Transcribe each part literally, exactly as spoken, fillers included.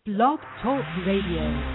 Blog Talk Radio.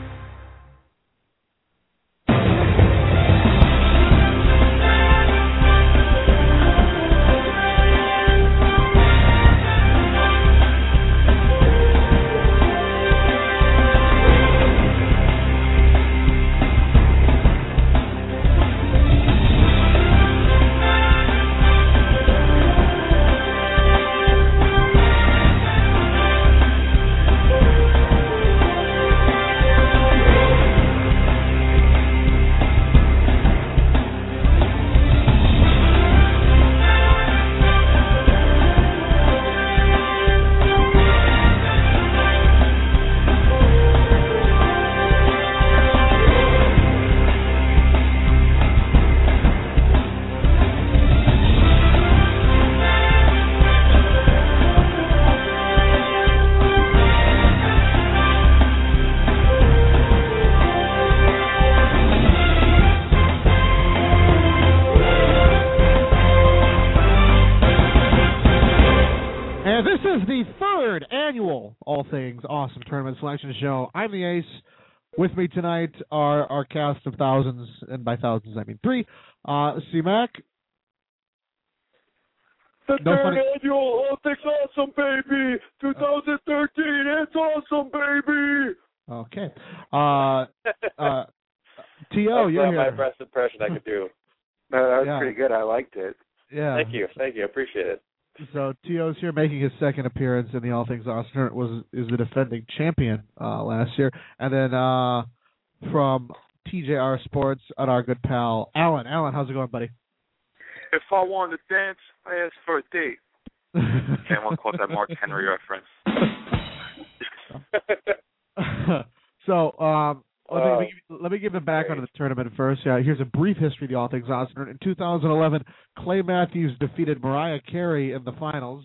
Awesome Tournament Selection Show. I'm the Ace. With me tonight are our cast of thousands, and by thousands I mean three. Uh, C-Mac. The no third funny. annual All Things Awesome, baby! twenty thirteen, it's awesome, baby! Okay. Uh, uh, T O, you're That's here. my best impression I could do. No, that was Yeah. pretty good. I liked it. Yeah. Thank you. Thank you. I appreciate it. So T O's here making his second appearance in the All Things Awesome Tournament. Was is the defending champion uh, last year, and then uh, from T J R Sports, and our good pal Alan. Alan, how's it going, buddy? If I wanted to dance, I asked for a date. Can't want to quote that Mark Henry reference. so um, let, me, Uh, let, me, let me give it back onto the tournament first. Yeah, here's a brief history of the All Things Awesome Tournament. In two thousand eleven, Clay Matthews defeated Mariah Carey in the finals.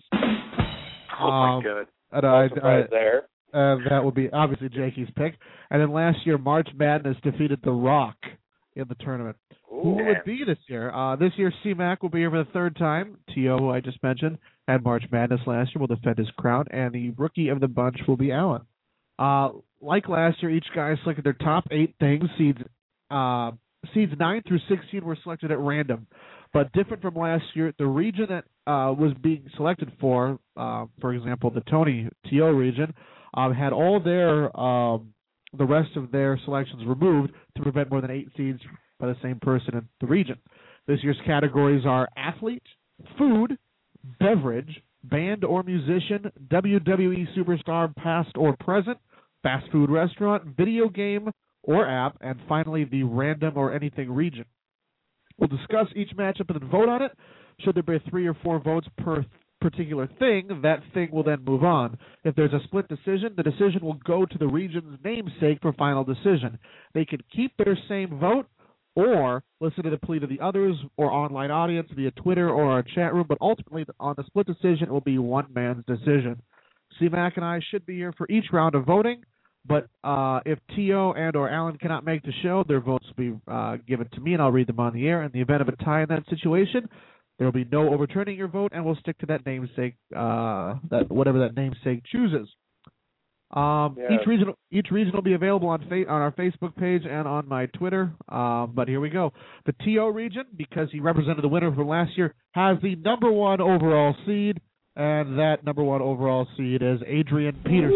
Oh, my Um, God. And, no uh, surprise uh, there. Uh, that will be obviously Jakey's pick. And then last year, March Madness defeated The Rock in the tournament. Ooh, Who will man. it be this year? Uh, this year, C-Mac will be here for the third time. T O, who I just mentioned, had March Madness last year, will defend his crown. And the rookie of the bunch will be Alan. Uh, like last year, each guy selected their top eight things. Seeds, uh, seeds nine through sixteen were selected at random. But different from last year, the region that uh, was being selected for, uh, for example, the Tony T O region, um, had all their um, the rest of their selections removed to prevent more than eight seeds by the same person in the region. This year's categories are athlete, food, beverage, band or musician, W W E superstar past or present, fast food restaurant, video game or app, and finally the random or anything region. We'll discuss each matchup and then vote on it. Should there be three or four votes per particular thing, that thing will then move on. If there's a split decision, the decision will go to the region's namesake for final decision. They can keep their same vote or listen to the plea of the others or online audience via Twitter or our chat room, but ultimately on the split decision, it will be one man's decision. C-Mac and I should be here for each round of voting, but uh, if T O and or Alan cannot make the show, their votes will be uh, given to me, and I'll read them on the air. In the event of a tie in that situation, there will be no overturning your vote, and we'll stick to that namesake, uh, that whatever that namesake chooses. Um, Yeah. Each region, each region will be available on fa- on our Facebook page and on my Twitter. Um, but here we go. The T O region, because he represented the winner from last year, has the number one overall seed, and that number one overall seed is Adrian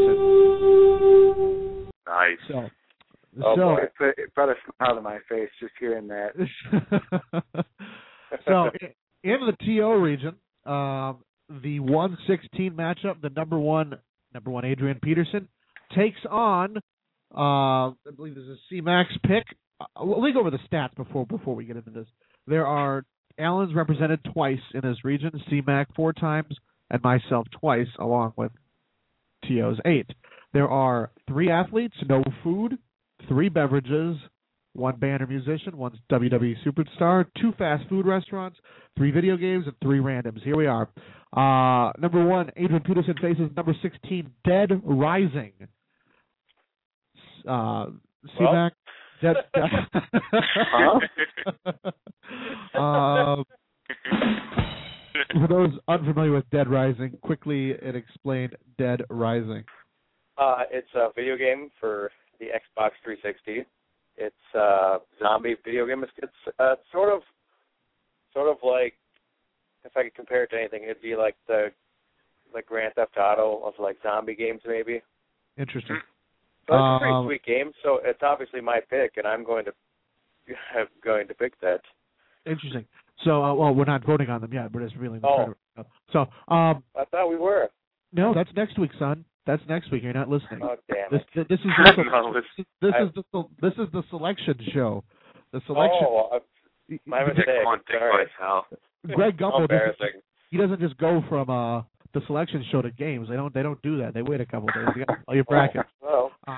Peterson. Nice. So, Oh, so boy. It put, it brought a smile to my face just hearing that. so in, in the T O region, um, the one sixteen matchup, the number one number one Adrian Peterson takes on, uh, I believe this is C-Mac's pick. Uh, let me go over the stats before before we get into this. There are Allen's represented twice in his region, C-Mac four times, and myself twice, along with T O's eight. There are three athletes, no food, three beverages, one band or musician, one W W E superstar, two fast food restaurants, three video games, and three randoms. Here we are. Uh, number one, Adrian Peterson faces number sixteen, Dead Rising. Uh, C-Mac, Dead. Huh? uh, for those unfamiliar with Dead Rising, quickly it explained Dead Rising. Uh, it's a video game for the Xbox three sixty. It's a zombie video game. It's, it's uh, sort of, sort of like, if I could compare it to anything, it'd be like the, like Grand Theft Auto of like zombie games, maybe. Interesting. So it's a pretty Um, sweet game. So it's obviously my pick, and I'm going to, I'm going to pick that. Interesting. So, uh, well, we're not voting on them yet. We're just revealing the Oh. tournament. So, um, I thought we were. no, that's next week, son. That's next week. You're not listening. Oh damn This, it! this is I'm the, not listening. this I- is the this is the selection show. The selection. Oh, uh, my Dick mistake. on Dick Sorry. Vice, Hal. Greg How Gumbel doesn't, embarrassing. he doesn't just go from uh, the selection show to games. They don't they don't do that. They wait a couple of days. You got all your brackets. Oh, Uh,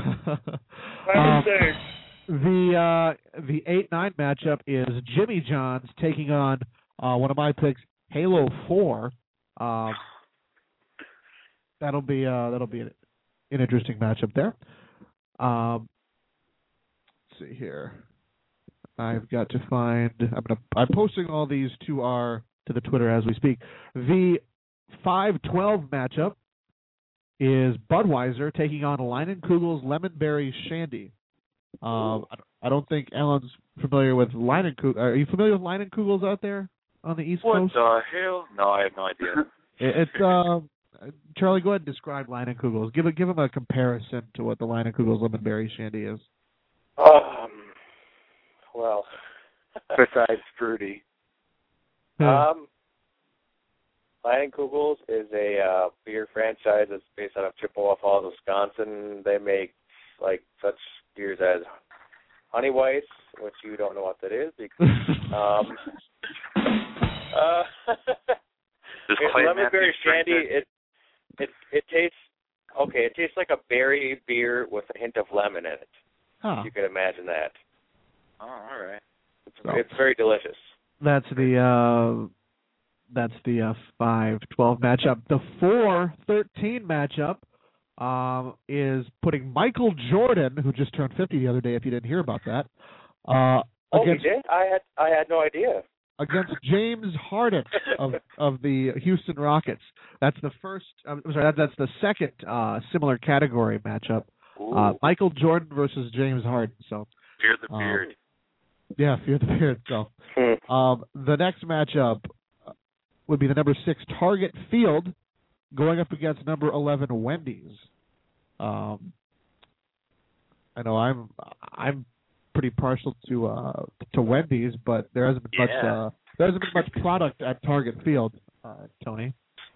my um, mistake. the uh, the eight nine matchup is Jimmy Johns taking on uh, one of my picks, Halo Four. Um, that'll be uh, that'll be an, an interesting matchup there. Um, let's see here. I've got to find. I'm gonna. I'm posting all these to our to the Twitter as we speak. The five twelve matchup is Budweiser taking on Leinenkugel's Lemonberry Shandy. Um, I don't- I don't think Alan's familiar with Leinenkugel. Are you familiar with Leinenkugels out there on the East What Coast? the hell? No, I have no idea. It- It's um, Charlie. Go ahead and describe Leinenkugels. Give a give them a comparison to what the Leinenkugel's Lemonberry Shandy is. Um. Well. Besides fruity. um. Leinenkugels is a uh, beer franchise that's based out of Chippewa Falls, Wisconsin. They make like such beers as Honey Weiss, which you don't know what that is. Because, um. uh, Does It's Clay Lemonberry Matthews drink Shandy. that? It it it tastes okay. It tastes like a berry beer with a hint of lemon in it. Huh. You can imagine that. Oh, all right. It's, So- it's very delicious. That's the uh, that's the uh, five twelve matchup. The four thirteen matchup um, is putting Michael Jordan, who just turned fifty the other day. If you didn't hear about that, uh, Oh, against you did? I had I had no idea. against James Harden of of the Houston Rockets. That's the first. I'm sorry. That, that's the second uh, similar category matchup. Ooh, Uh, Michael Jordan versus James Harden. So fear the um, beard. yeah, fear the beard. So Hmm. um, the next matchup would be the number six Target Field going up against number eleven Wendy's. Um, I know I'm I'm pretty partial to uh, to Wendy's, but there hasn't been much Yeah. uh, there hasn't been much product at Target Field, uh, Tony.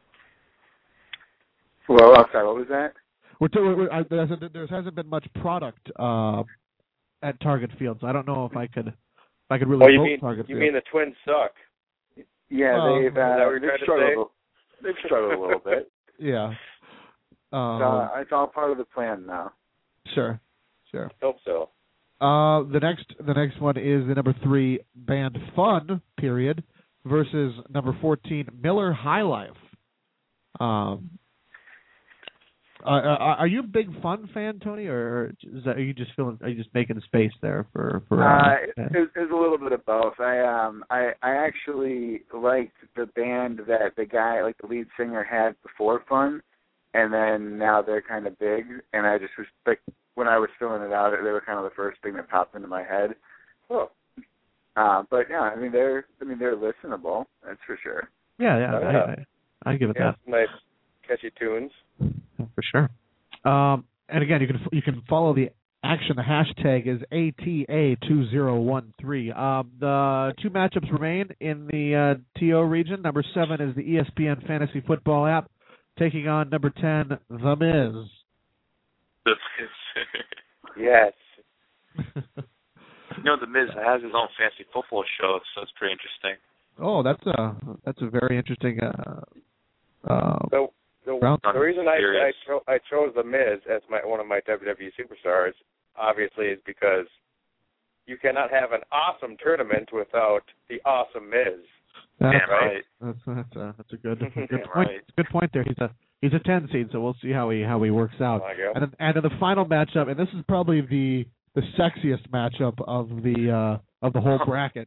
Well, I'm sorry, what was that? We're, t- we're, we're, uh, there, hasn't, there hasn't been much product uh, at Target Field, so I don't know if I could if I could really Oh, you vote mean Target you Field. mean the Twins suck? Yeah, Well, they've, is that uh, what you're they've trying to struggled. say? They've struggled a little bit. Yeah. Um, It's, uh, it's all part of the plan now. Sure. Sure. Hope so. Uh, the next the next one is the number three Band Fun period versus number fourteen Miller High Life. Um, uh, are are you a big Fun fan, Tony, or is that, are you just feeling? Are you just making space there for for? Uh, Uh, it, it, was- it was a little bit of both. I um I I actually liked the band that the guy, like the lead singer, had before Fun, and then now they're kind of big, and I just was like, when I was filling it out, they were kind of the first thing that popped into my head. Oh. Uh, but yeah, I mean they're I mean they're listenable, that's for sure. yeah, yeah, Oh, I, yeah. I, I give it Yeah, that. nice catchy tunes. For sure. Um, and again, you can you can follow the action. The hashtag is A T A two zero one three. Um, the two matchups remain in the uh, T O region. Number seven is the E S P N Fantasy Football app taking on number ten, The Miz. The Yes. you know, the Miz has his own fantasy football show, so it's pretty interesting. Oh, that's a that's a very interesting. Uh, uh, The the, Round- the reason I I, Serious. cho- I chose the Miz as my one of my W W E superstars, obviously, is because you cannot have an awesome tournament without the awesome Miz. that's, Damn right. that's that's a that's a good a good Damn point. right. Good point there. He's a he's a ten seed, so we'll see how he how he works out. There you go. And then, and in the final matchup, and this is probably the the sexiest matchup of the uh, of the whole bracket.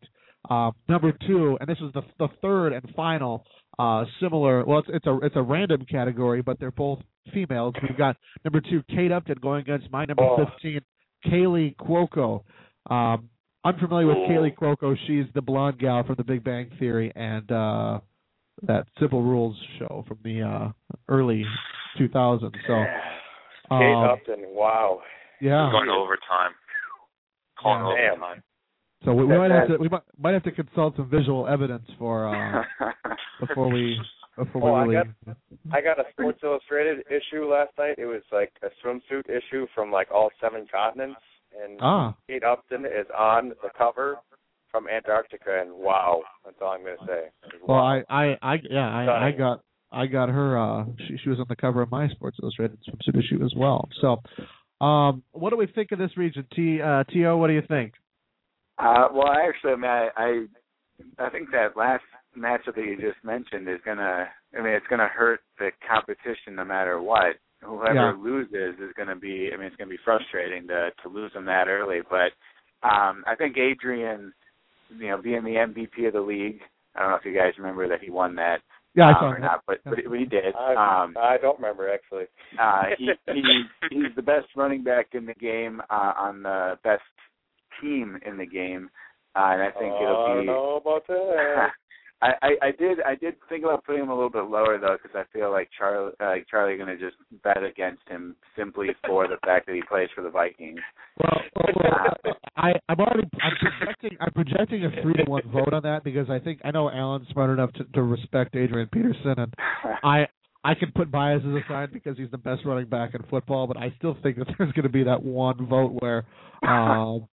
Uh, number two, and this is the the third and final uh, similar. Well, it's it's a it's a random category, but they're both females. We've got number two, Kate Upton, going against my number Oh. fifteen, Kaylee Cuoco. Um, unfamiliar with Kaylee Cuoco. She's the blonde gal from The Big Bang Theory and uh, that Simple Rules show from the uh, early two thousands. So, Kate um, Upton, wow. yeah. Going to overtime. Calling Yeah. overtime. So we, we That- might have that- to we might, might have to consult some visual evidence for uh, before we before Oh, I we really. got- I got a Sports Illustrated issue last night. It was like a swimsuit issue from like all seven continents, and Ah, Kate Upton is on the cover from Antarctica, and wow, that's all I'm going to say. well, Wow. I, I, I yeah, I, I Stunning. got I got her. Uh, she she was on the cover of my Sports Illustrated swimsuit issue as well. So, um, what do we think of this region? T uh, T O, what do you think? Uh, well, I actually, I mean, I, I, I think that last matchup that you just mentioned is gonna. I mean, it's gonna hurt the competition no matter what. Whoever Yeah. loses is gonna be. I mean, it's gonna be frustrating to to lose them that early. But um, I think Adrian, you know, being the M V P of the league. I don't know if you guys remember that he won that. Yeah, I um, saw or that. not, but, but he did. I, Um, I don't remember, actually. uh, he, he's, he's the best running back in the game uh, on the best team in the game, uh, and I think oh, it'll I be. don't know about that. I, I, I did I did think about putting him a little bit lower though, because I feel like Charlie uh, Charlie going to just bet against him simply for the fact that he plays for the Vikings. Well, well, well I, I'm already I'm projecting I'm projecting a three to one vote on that because I think I know Alan's smart enough to, to respect Adrian Peterson, and I I can put biases aside because he's the best running back in football, but I still think that there's going to be that one vote where um,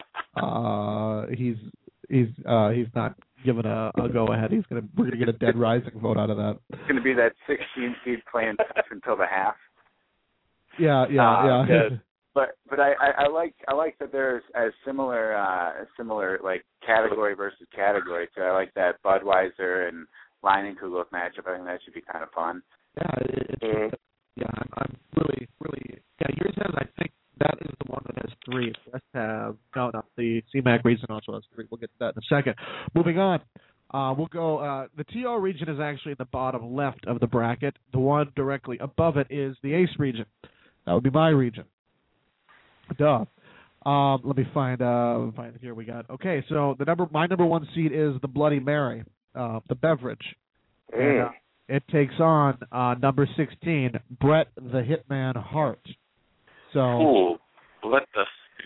uh, he's he's uh, he's not given a, a go ahead. He's gonna we're gonna get a dead rising vote out of that. It's going to be that sixteen seed playing tough until the half. Yeah, yeah, Uh, yeah. yes. But but I, I, I like I like that there's a similar uh, a similar like category versus category too. I like that Budweiser and Leinenkugel matchup. I think that should be kind of fun. Yeah, it, it's Mhm. yeah. I'm, I'm really, really. Yeah, yours has. I think that is the one that has three. The rest have no, no. The C MAC region also has three. We'll get to that in a second. Moving on. Uh, we'll go. Uh, the T O region is actually in the bottom left of the bracket. The one directly above it is the A C E region. That would be my region. Duh. Um, let me find. Uh, find here. We got. Okay, so the number. My number one seed is the Bloody Mary, uh, the beverage. And, uh, it takes on uh, number sixteen, Bret the Hitman Hart. So, Ooh, let the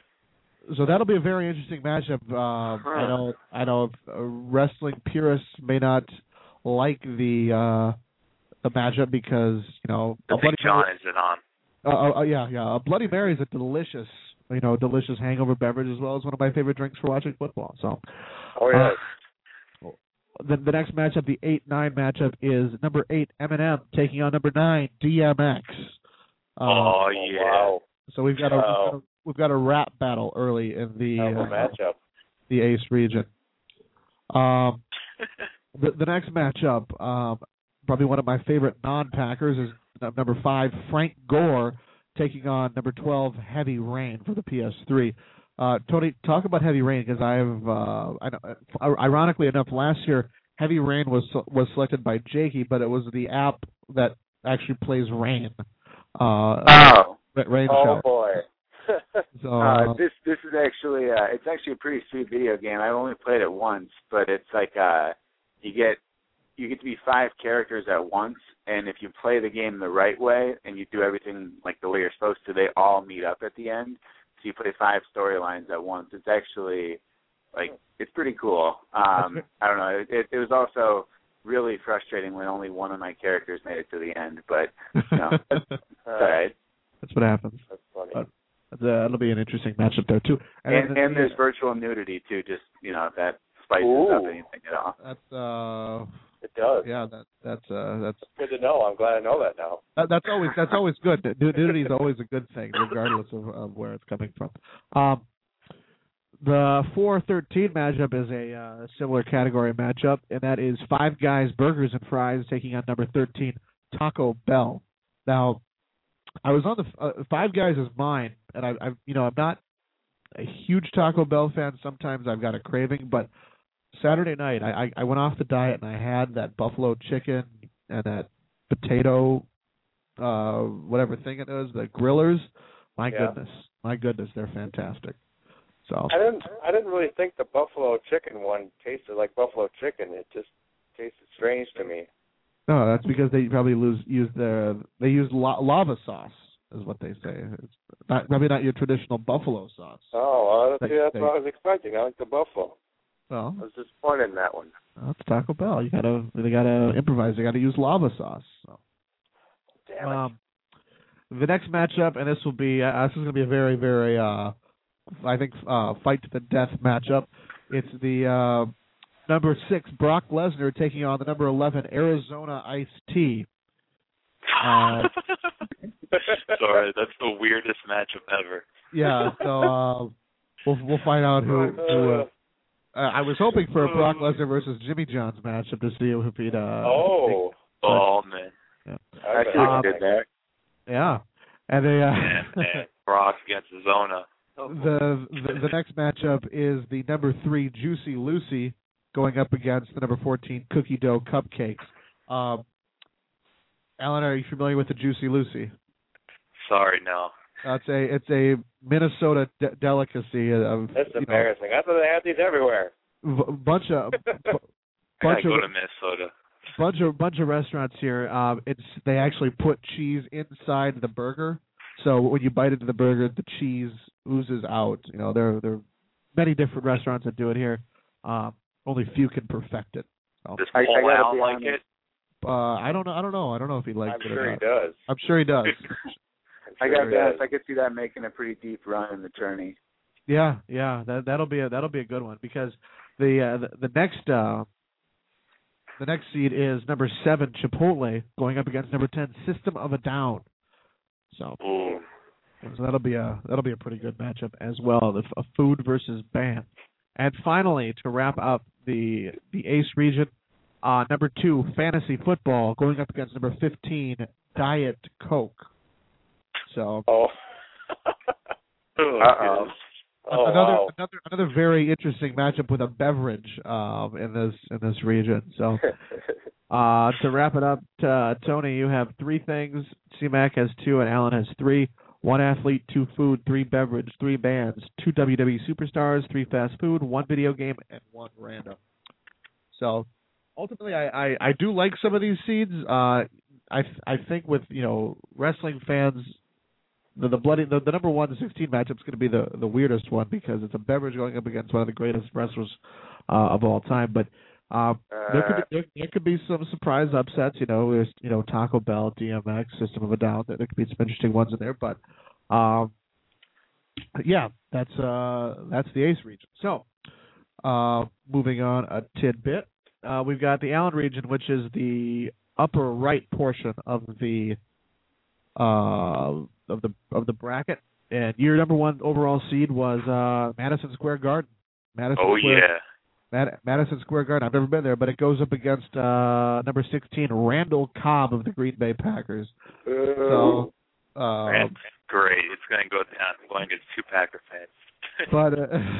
so that'll be a very interesting matchup. Uh, Huh. I know, I know, uh, wrestling purists may not like the uh, the matchup because you know the a Big Bloody John Mary, is it on. uh, uh, yeah, yeah, a Bloody Mary is a delicious, you know, delicious hangover beverage as well as one of my favorite drinks for watching football. So, Oh, yeah. Uh, The, the next matchup, the eight nine matchup, is number eight Eminem taking on number nine D M X. Uh, oh Oh, yeah. wow. so we've got a, Wow. we've got a we've got a rap battle early in the Hell of a uh, matchup. the A C E region. Um, the the next matchup, um, probably one of my favorite non-Packers, is n- number five Frank Gore taking on number twelve Heavy Rain for the P S three. Uh, Tony, talk about Heavy Rain because I've uh, I know, uh, ironically enough, last year Heavy Rain was was selected by Jakey, but it was the app that actually plays Rain. Uh, Oh, Rain Oh, shower. boy. So, uh, this this is actually uh, it's actually a pretty sweet video game. I only played it once, but it's like uh, you get you get to be five characters at once, and if you play the game the right way and you do everything like the way you're supposed to, they all meet up at the end. So you play five storylines at once. It's actually like it's pretty cool. Um, I don't know. It, it, it was also really frustrating when only one of my characters made it to the end, but you know, that's, that's all right. that's what happens. That's funny. Uh, Uh, it'll be an interesting matchup there too. And, then and, the- there's virtual nudity too. Just you know, if that spices Ooh. up anything at all. that's uh It does. yeah that that's uh that's Good to know. I'm glad I know that now. that, that's always that's always good. Nudity is always a good thing, regardless of, of where it's coming from. Um, the four thirteen matchup is a uh, similar category matchup, and that is Five Guys Burgers and Fries taking on number thirteen Taco Bell. Now, I was on the uh, Five Guys is mine, and I, I, you know, I'm not a huge Taco Bell fan. Sometimes I've got a craving, but Saturday night, I, I I went off the diet and I had that buffalo chicken and that potato, uh, whatever thing it is, the grillers. My Yeah. goodness, my goodness, they're fantastic. So I didn't. I didn't really think the buffalo chicken one tasted like buffalo chicken. It just tasted strange to me. no, that's because they probably lose use their they use la- lava sauce is what they say. It's not probably not your traditional buffalo sauce. Oh, well, that's, They- that's they- what I was expecting. I like the buffalo. Well, I was disappointed in that one. that's Taco Bell. You gotta they gotta improvise. They gotta use lava sauce. So. Damn it. Um, the next matchup, and this will be uh, this is going to be a very, very, uh, I think, uh, fight to the death matchup. It's the uh, number six Brock Lesnar taking on the number eleven Arizona Ice-T. Uh, Sorry, that's the weirdest matchup ever. yeah, so uh, we'll we'll find out who. who uh, uh, I was hoping for a Brock Lesnar versus Jimmy John's matchup to see if he'd. Uh, oh, Oh, man. yeah. I see Um, what you did there. yeah, and they. Uh, Man, man. Brock against Zona. The, the the next matchup is the number three Juicy Lucy going up against the number fourteen Cookie Dough Cupcakes. Um, Alan, are you familiar with the Juicy Lucy? Sorry, no. Uh, it's a it's a Minnesota de- delicacy. Of, That's you know, embarrassing. I thought they had these everywhere. v- bunch of b- I gotta bunch go of to Minnesota. bunch of bunch of restaurants here. Um, it's they actually put cheese inside the burger, so when you bite into the burger, the cheese oozes out. You know, there there are many different restaurants that do it here. Um, only few can perfect it. So, Does I- I Paul gotta Allen be like honest. it? uh, I don't know. I don't know. I don't know if he likes I'm it or sure he not. does. I'm sure he does. I'm I sure got he to be honest, does. I could see that making a pretty deep run in the tourney. Yeah, yeah. That that'll be a that'll be a good one because the uh, the, the next uh, the next seed is number seven Chipotle going up against number ten System of a Down. So. Ooh. So that'll be a that'll be a pretty good matchup as well. The a food versus band, and finally to wrap up the the Ace region, uh, number two Fantasy Football going up against number fifteen Diet Coke. So Oh. Oh, Uh-oh. goodness. Oh, another wow. another another very interesting matchup with a beverage um, in this in this region. So uh, to wrap it up, uh, Tony, you have three things. C-Mac has two, and Alan has three. One athlete, two food, three beverage, three bands, two W W E superstars, three fast food, one video game, and one random. So ultimately, I, I, I do like some of these seeds. Uh, I I think with you know wrestling fans, the the bloody the, the number one to sixteen matchup is going to be the the weirdest one because it's a beverage going up against one of the greatest wrestlers uh, of all time. But uh, there could be, there, there could be some surprise upsets. You know, there's you know Taco Bell, D M X, System of a Down. There could be some interesting ones in there. But um, yeah, that's uh, that's the Ace region. So uh, moving on a tidbit, uh, we've got the Allen region, which is the upper right portion of the uh, of the of the bracket. And your number one overall seed was uh, Madison Square Garden. Madison Oh, Square, yeah. Mad- Madison Square Garden. I've never been there, but it goes up against uh, number sixteen, Randall Cobb of the Green Bay Packers. So, uh, Man, great. It's going to go down. I'm going against two Packer fans. but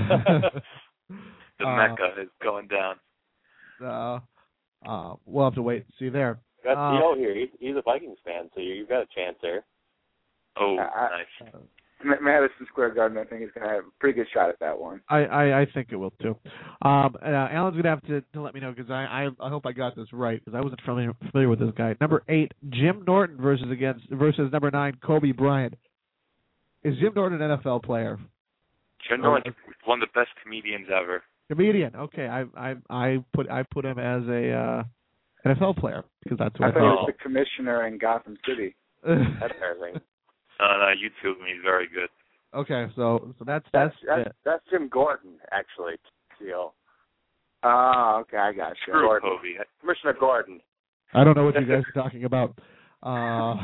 uh, the uh, Mecca is going down. uh, uh, we'll have to wait and see there. Got Uh, Theo here. He's, he's a Vikings fan, so you, you've got a chance there. Oh, I- nice. Ma- Madison Square Garden, I think, is going to have a pretty good shot at that one. I, I, I think it will too. Um, uh, Alan's gonna have to, to let me know because I, I I hope I got this right because I wasn't familiar familiar with this guy. Number eight, Jim Norton versus against versus number nine, Kobe Bryant. Is Jim Norton an N F L player? Jim Norton's one of the best comedians ever. Comedian. Okay, I I I put I put him as a uh, N F L player because that's I what I, thought he thought. was the commissioner in Gotham City. That's everything. Uh, no, YouTube me. He's very good. Okay, so so that's That's that's, that's, it. that's Jim Gordon, actually, Theo. Oh, okay, I got you. Screw Gordon. Kobe. Commissioner Gordon. I don't know what you guys are talking about. Uh,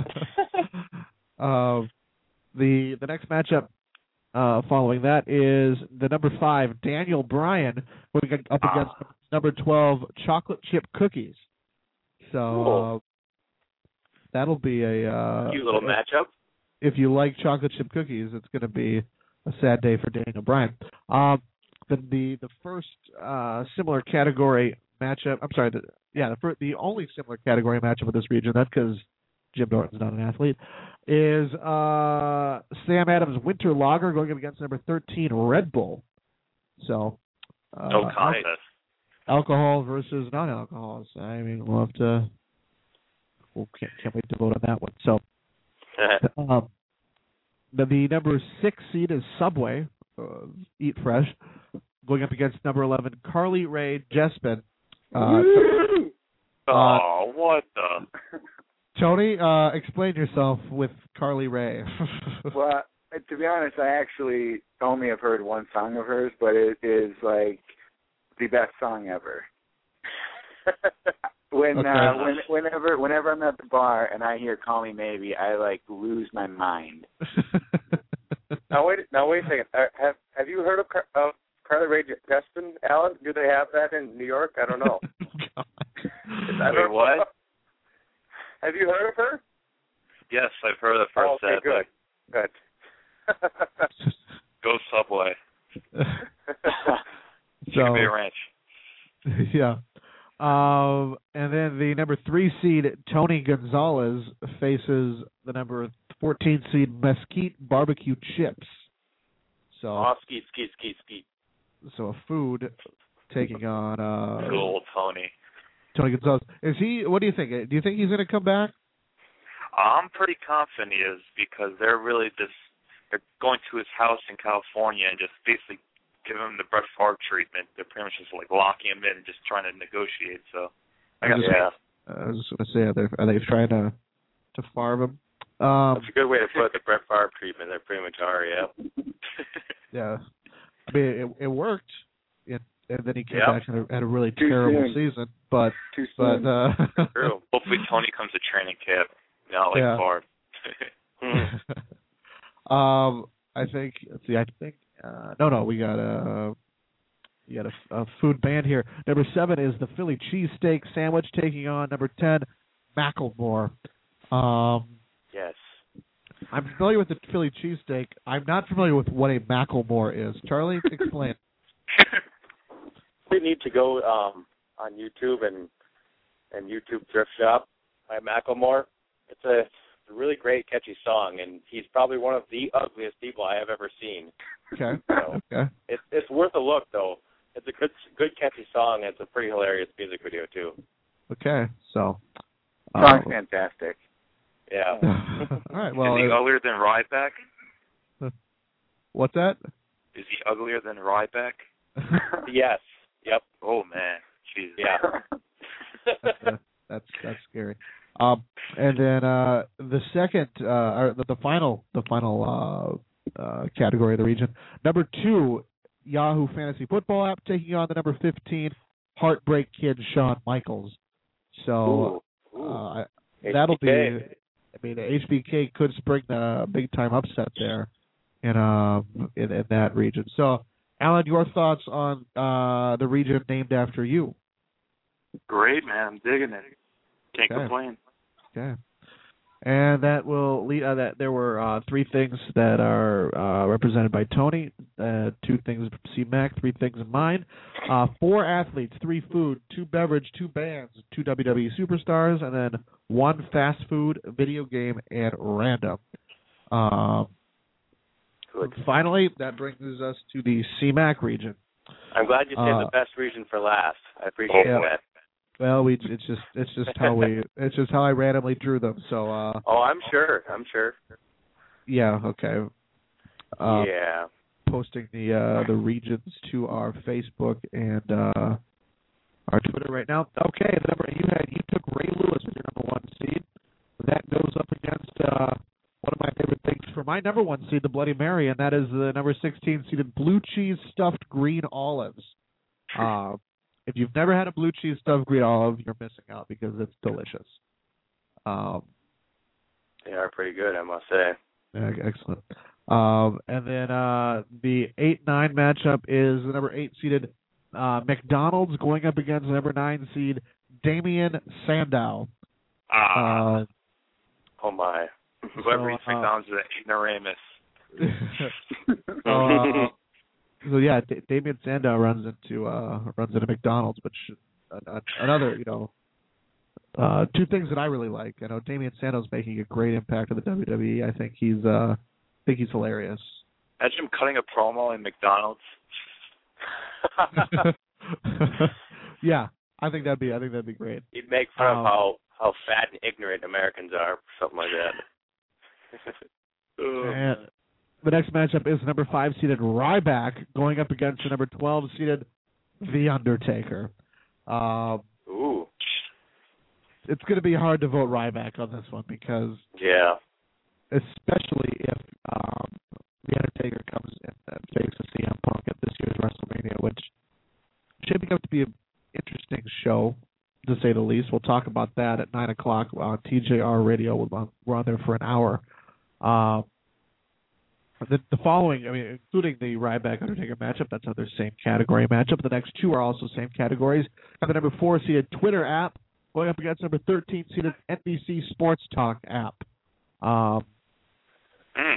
uh, the the next matchup uh, following that is the number five Daniel Bryan going up against Ah. number twelve Chocolate Chip Cookies. So Cool. uh, that'll be a uh, Cute little matchup. if you like chocolate chip cookies, it's going to be a sad day for Daniel Bryan. Um, the the, the first uh, similar category matchup. I'm sorry, the, yeah, the fir- the only similar category matchup of this region. That's because Jim Norton's not an athlete. Is uh, Sam Adams Winter Lager going up against number thirteen Red Bull. So, uh, no contest. Al- alcohol versus non-alcohols. I mean, we'll have to. We'll can't, can't wait to vote on that one. So, um, the, the number six seed is Subway, uh, Eat Fresh, going up against number eleven Carly Rae Jespin. Uh, oh, what the? Tony, uh, explain yourself with Carly Rae. Well, to be honest, I actually only have heard one song of hers, but it is like the best song ever. when okay. uh, when whenever whenever I'm at the bar and I hear "Call Me Maybe," I like lose my mind. Now wait, now wait a second. Uh, have Have you heard of, Car- of Carly Rae Jepsen, Alan? Do they have that in New York? I don't know. I Wait, what? Have you heard of her? Yes, I've heard of her. Oh, okay, sadly. good. Good. Go Subway. So, Bay Ranch. Yeah. Um, and then the number three seed, Tony Gonzalez, faces the number fourteen seed, Mesquite Barbecue Chips. So, Oh, skeet, skeet, skeet, skeet. so a food taking on uh, Good old Tony. Tony Gonzalez. Is he? What do you think? Do you think he's going to come back? I'm pretty confident he is because they're really just they're going to his house in California and just basically giving him the Brett Favre treatment. They're pretty much just like locking him in and just trying to negotiate. So I got Yeah. I was just going to say, are they, are they trying to to farm him? Um, That's a good way to put the Brett Favre treatment. They pretty much are, yeah. yeah. I mean, it, it worked, it, and then he came Yep. back and had a really Too terrible soon. season. But Too but soon. uh, True. Hopefully Tony comes to training camp, not like Yeah. Favre. um, I think. Let's see. I think. Uh, no, no. We got a. You got a, a food band here. Number seven is the Philly cheesesteak sandwich taking on number ten, Macklemore. Um, Yes. I'm familiar with the Philly cheesesteak. I'm not familiar with what a Macklemore is. Charlie, explain. We need to go um, on YouTube and and YouTube Thrift Shop by Macklemore. It's a, it's a really great, catchy song, and he's probably one of the ugliest people I have ever seen. Okay. So Okay. it's it's worth a look, though. It's a good, good, catchy song. And it's a pretty hilarious music video too. Okay. So. Song's uh, fantastic. Yeah. all right. Well, Is he uh, uglier than Ryback? what's that? Is he uglier than Ryback? Yes. Yep. Oh man, Jesus. Yeah. that's, that's that's scary. Um, and then uh, the second, uh, or the, the final, the final uh, uh, category of the region, number two, Yahoo Fantasy Football app taking on the number fifteen, Heartbreak Kid Shawn Michaels. So Ooh. Ooh. uh, that'll H B K. be. I mean, H B K could spring a big time upset there in um in, in that region. So, Alan, your thoughts on uh, the region named after you? Great, man. I'm digging it. Can't Okay. complain. Okay. And that will lead. Uh, that there were uh, three things that are uh, represented by Tony. Uh, two things from C MAC, three things in mine. Uh, four athletes, three food, two beverage, two bands, two W W E superstars, and then one fast food, video game, and random. Um, Good. finally, that brings us to the C MAC region. I'm glad you saved Uh, the best region for last. I appreciate Yeah. that. Well, we it's just it's just how we it's just how I randomly drew them. So uh, Oh, I'm sure. I'm sure. yeah, okay. Uh, yeah. Posting the uh, the regions to our Facebook and uh, our Twitter right now. Okay, the number you had you took Ray Lewis as your number one seed. That goes up against uh, one of my favorite things for my number one seed, the Bloody Mary, and that is the number sixteen seeded blue cheese stuffed green olives. Uh, if you've never had a blue cheese stuffed green olive, you're missing out because it's delicious. Um, They are pretty good, I must say. Yeah, excellent. Um, and then uh, the eight nine matchup is the number eight seeded uh, McDonald's going up against the number nine seed Damian Sandow. Ah, Uh, Oh, my. whoever so, eats uh, McDonald's is an ignoramus. uh, So yeah, D- Damien Sandow runs into uh, runs into McDonald's, which uh, another you know uh, two things that I really like. I know Damien Sandow's making a great impact on the W W E. I think he's uh, I think he's hilarious. Imagine him cutting a promo in McDonald's. Yeah, I think that'd be I think that'd be great. He'd make fun Um, of how, how fat and ignorant Americans are, something like that. And the next matchup is number five seeded Ryback going up against the number twelve seeded The Undertaker. Uh, Ooh. it's going to be hard to vote Ryback on this one because, Yeah. especially if um, The Undertaker comes in and faces C M Punk at this year's WrestleMania, which shaping up to be an interesting show, to say the least. We'll talk about that at nine o'clock on T J R Radio. We're on there for an hour. Uh, the, the following, I mean, including the Ryback Undertaker matchup, that's another same category matchup. The next two are also same categories. And the number four seeded Twitter app going up against number thirteen seeded N B C Sports Talk app. Um, Mm.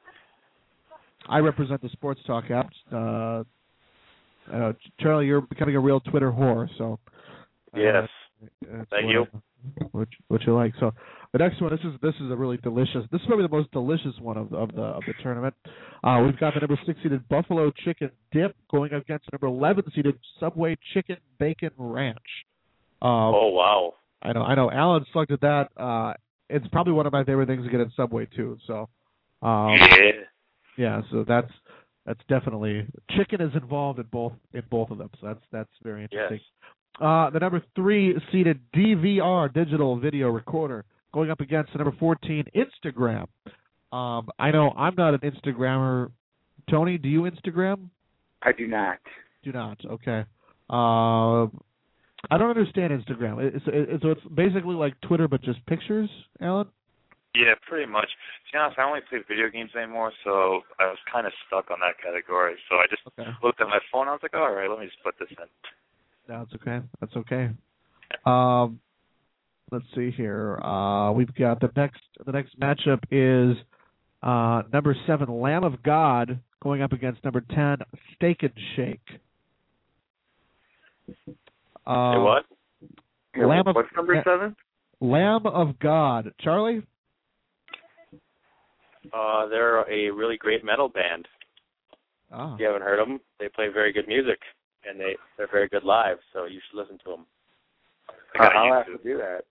I represent the Sports Talk app. Uh, uh, Charlie, you're becoming a real Twitter whore, so. Uh, Yes. That's Thank what, you. What, what you like. So the next one, this is this is a really delicious. This is probably the most delicious one of, of the of the tournament. Uh, we've got the number six seeded Buffalo Chicken Dip going up against the number eleven seeded Subway Chicken Bacon Ranch. Um, Oh, wow. I know, I know. Alan selected that. Uh, it's probably one of my favorite things to get at Subway too. So, um, Yeah. yeah. So that's that's definitely chicken is involved in both in both of them. So that's that's very interesting. Yes. Uh, the number three seeded D V R digital video recorder going up against the number fourteen Instagram. Um, I know I'm not an Instagrammer. Tony, do you Instagram? I do not. Do not. Okay. Uh, I don't understand Instagram. It's, it's, so it's basically like Twitter, but just pictures, Alan? Yeah, pretty much. To be honest, I don't really play video games anymore, so I was kind of stuck on that category. So I just Okay. looked at my phone. I was like, all right, let me just put this in. That's okay. That's okay. Um, let's see here. Uh, we've got the next. The next matchup is uh, number seven, Lamb of God, going up against number ten, Steak and Shake. Uh, Say what? Yeah, Lamb of, what's number uh, seven? Lamb of God. Charlie? Uh, they're a really great metal band. Ah. If you haven't heard them, they play very good music, and they, they're very good live, so you should listen to them. I got I'll have YouTube. to do that.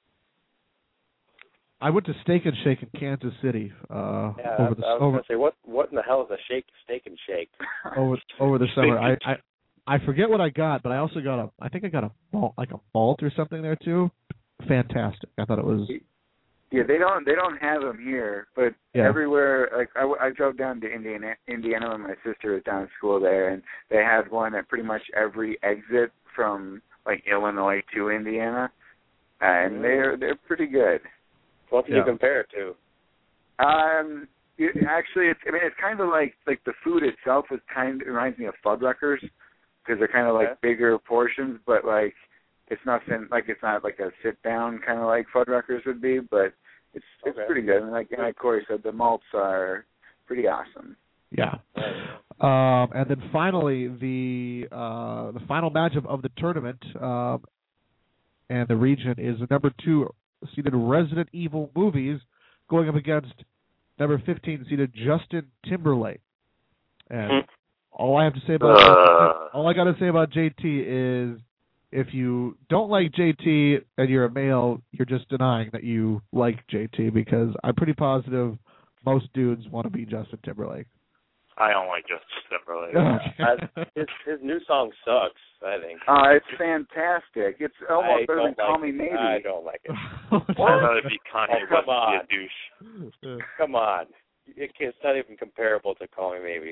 I went to Steak and Shake in Kansas City uh, Yeah, over I, the I was over going to say, what what in the hell is a shake, steak and shake? over over the summer. I, I I forget what I got, but I also got a. I think I got a malt, like a malt or something there too. Fantastic. I thought it was. Yeah, they don't they don't have them here, but Yeah. everywhere. Like I, I drove down to Indiana, Indiana when my sister was down at school there, and they had one at pretty much every exit from like Illinois to Indiana, uh, and they're they're pretty good. What can Yeah. you compare it to? Um, it, actually, it's I mean it's kind of like like the food itself is kind. It reminds me of Fuddruckers because they're kind of like Okay. bigger portions, but like it's nothing like it's not like a sit down kind of like Fuddruckers would be, but it's it's Okay. pretty good. And like and like Corey said, the malts are pretty awesome. Yeah. Um, and then finally, the uh, the final matchup of the tournament um, and the region is the number two seeded Resident Evil Movies going up against number fifteen seeded Justin Timberlake. And all I have to say about Uh. all I got to say about J T is, if you don't like J T and you're a male, you're just denying that you like J T, because I'm pretty positive most dudes want to be Justin Timberlake. I don't like Justin Timberlake. I, his his new song sucks, I think. Uh, it's fantastic. It's almost I better than don't Call like Me it. Maybe. I don't like it. I'd rather be Kanye Oh, come West on. than be a douche. Come on. It, it's not even comparable to Call Me Maybe.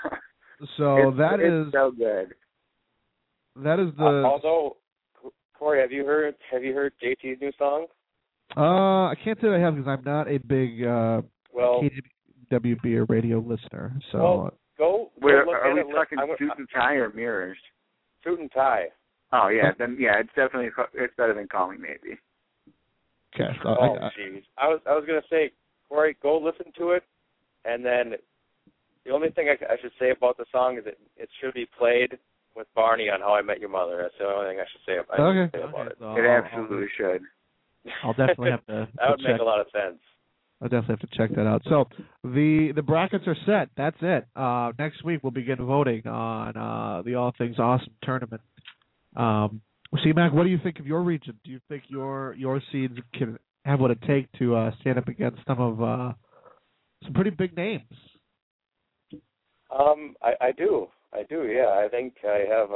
So it's, that it's is so good. that is the. Uh, although, Corey, have you heard have you heard J T's new song? Uh, I can't say I have because I'm not a big uh, Well, K W B or radio listener. So Well, go. go Where look are at we it. talking I, suit and tie or mirrors? Suit and tie. Oh yeah, then yeah, it's definitely it's better than Call Me Maybe. okay. So Oh, I, I, jeez. I was I was gonna say, Corey, go listen to it, and then the only thing I, I should say about the song is that it should be played with Barney on How I Met Your Mother. That's the only thing I should say, I okay. say about okay. it. So It I'll- absolutely should. I'll definitely have to- that to would make check. a lot of sense. I'll definitely have to check that out. So the the brackets are set. That's it. Uh, next week we'll begin voting on uh, the All Things Awesome tournament. Um, C-Mac, what do you think of your region? Do you think your your seeds can have what it takes to uh, stand up against some of uh, some pretty big names? Um, I, I do. I do, yeah. I think I have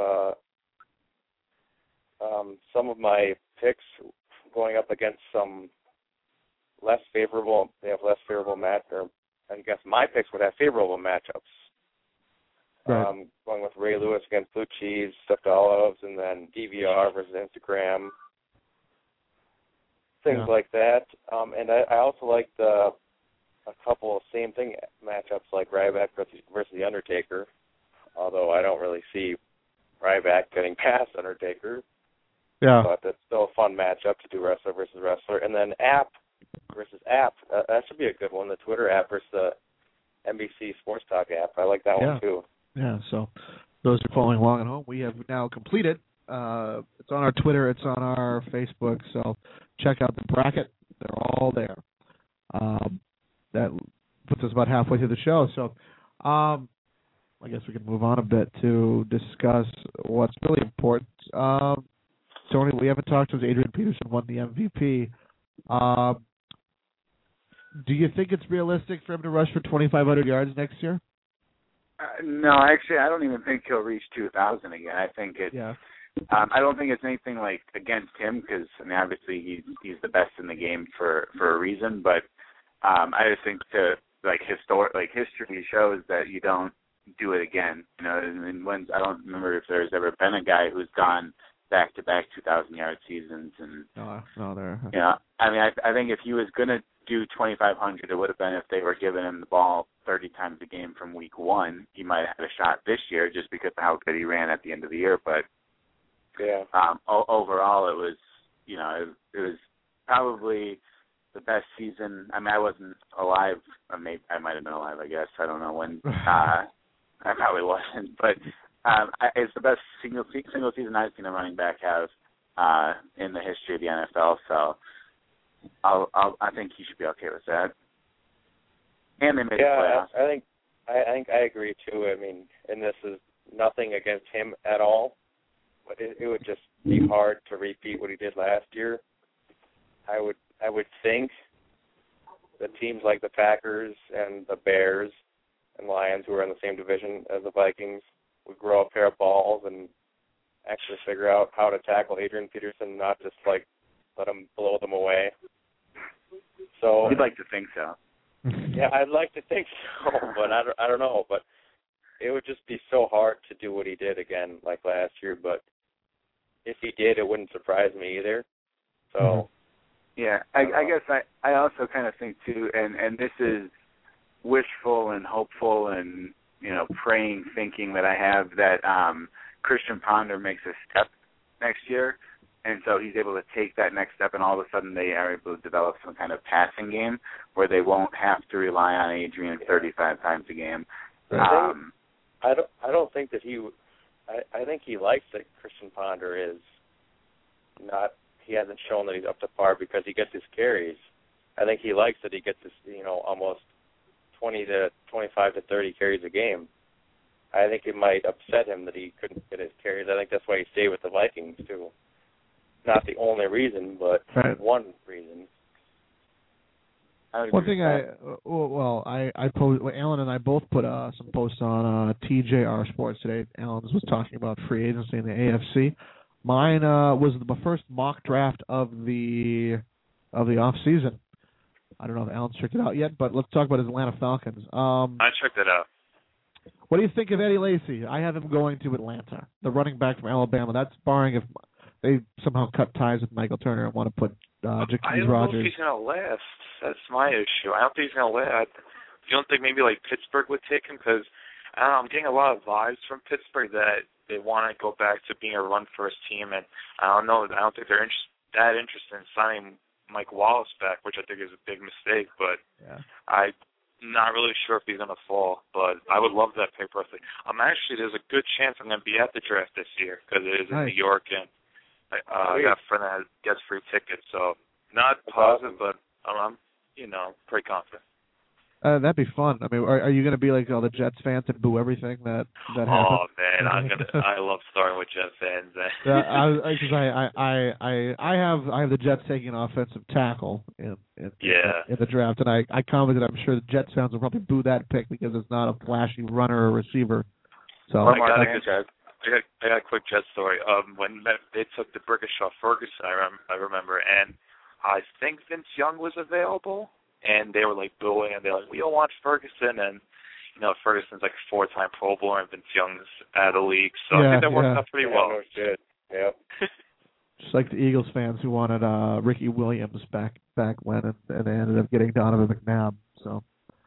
uh, um, some of my picks going up against some less favorable, they have less favorable match, or I guess my picks would have favorable matchups. Right. Um, going with Ray Lewis against Blue Cheese, Stuffed Olives, and then D V R versus Instagram, things Yeah. like that. Um, and I, I also like the a couple of same thing matchups like Ryback versus, versus The Undertaker, although I don't really see Ryback getting past Undertaker. Yeah. But that's still a fun matchup to do wrestler versus wrestler. And then App versus App, uh, that should be a good one, the Twitter app versus the N B C Sports Talk app. I like that Yeah. one too. Yeah, so those are following along at home. We have now completed. Uh, it's on our Twitter. It's on our Facebook. So check out the bracket. They're all there. Um, that puts us about halfway through the show. So um, I guess we can move on a bit to discuss what's really important. Um, Tony, we haven't talked to Adrian Peterson won the M V P. Um, do you think it's realistic for him to rush for twenty-five hundred yards next year? Uh, no, actually, I don't even think he'll reach two thousand again. I think it. Yeah. Um, I don't think it's anything like against him because I mean, obviously he's he's the best in the game for, for a reason. But um, I just think to like historic like history shows that you don't do it again. You know, and when I don't remember if there's ever been a guy who's gone back to back two thousand yard seasons. And No, no, there. you know, I mean, I, I think if he was gonna do twenty-five hundred, it would have been if they were giving him the ball thirty times a game from week one. He might have had a shot this year just because of how good he ran at the end of the year. But Yeah. um, o- overall, it was, you know, it, it was probably the best season. I mean, I wasn't alive. Or maybe I might have been alive. I guess I don't know when. Uh, I probably wasn't, but um, I, it's the best single single season I've seen a running back have uh, in the history of the N F L. So. I'll, I'll, I think he should be okay with that. And they made yeah, the playoffs. I, I think I, I think I agree too. I mean, and this is nothing against him at all, but it, it would just be hard to repeat what he did last year. I would I would think the teams like the Packers and the Bears and Lions, who are in the same division as the Vikings, would grow a pair of balls and actually figure out how to tackle Adrian Peterson, not just like let him blow them away. So You'd like to think so. yeah, I'd like to think so, but I don't, I don't know. But it would just be so hard to do what he did again like last year. But if he did, it wouldn't surprise me either. So yeah, I, I guess I, I also kind of think too, and, and this is wishful and hopeful and you know praying thinking that I have that um, Christian Ponder makes a step next year. And so he's able to take that next step, and all of a sudden they are able to develop some kind of passing game where they won't have to rely on Adrian thirty-five times a game. Um, I don't. I don't think that he. I, I think he likes that Christian Ponder is not. He hasn't shown that he's up to par because he gets his carries. I think he likes that he gets his, you know, almost twenty to twenty-five to thirty carries a game. I think it might upset him that he couldn't get his carries. I think that's why he stayed with the Vikings too. Not the only reason, but right. one reason. One thing I well I I post, well, Alan and I both put uh, some posts on uh, T J R Sports today. Alan's was talking about free agency in the A F C. Mine uh, was the first mock draft of the of the off season. I don't know if Alan's checked it out yet, but let's talk about his Atlanta Falcons. Um, I checked it out. What do you think of Eddie Lacy? I have him going to Atlanta, the running back from Alabama. That's barring if they somehow cut ties with Michael Turner and want to put uh, I Jaquez don't Rogers. know if he's going to last. That's my issue. I don't think he's going to last. You don't think maybe like Pittsburgh would take him? Because I don't know, I'm getting a lot of vibes from Pittsburgh that they want to go back to being a run-first team, and I don't know. I don't think they're inter- that interested in signing Mike Wallace back, which I think is a big mistake. But yeah. I Not really sure if he's going to fall, but I would love that pick personally. I'm actually, there's a good chance I'm going to be at the draft this year because it is in nice. New York, and I, uh, I got a friend that gets free tickets, so not That's positive, awesome. but I'm, you know, pretty confident. Uh, that'd be fun. I mean, are, are you going to be like all the Jets fans and boo everything that that happens? Oh man, I'm gonna. I love starting with Jets fans. yeah, I, cause I, I, I, I have I have the Jets taking an offensive tackle in in, yeah. in, in the draft, and I, I commented I'm sure the Jets fans will probably boo that pick because it's not a flashy runner or receiver. So I got, a good, good, I got I got a quick Jets story. Um, when they took the Brickishaw Ferguson, I rem, I remember, and I think Vince Young was available. And they were like booing, and they're like, "We don't want Ferguson." And you know, Ferguson's like a four-time Pro Bowler, and Vince Young's out of the league, so yeah, I think that worked yeah. out pretty yeah, well. No shit. Yep. Just like the Eagles fans who wanted uh, Ricky Williams back back when, and, and they ended up getting Donovan McNabb. So,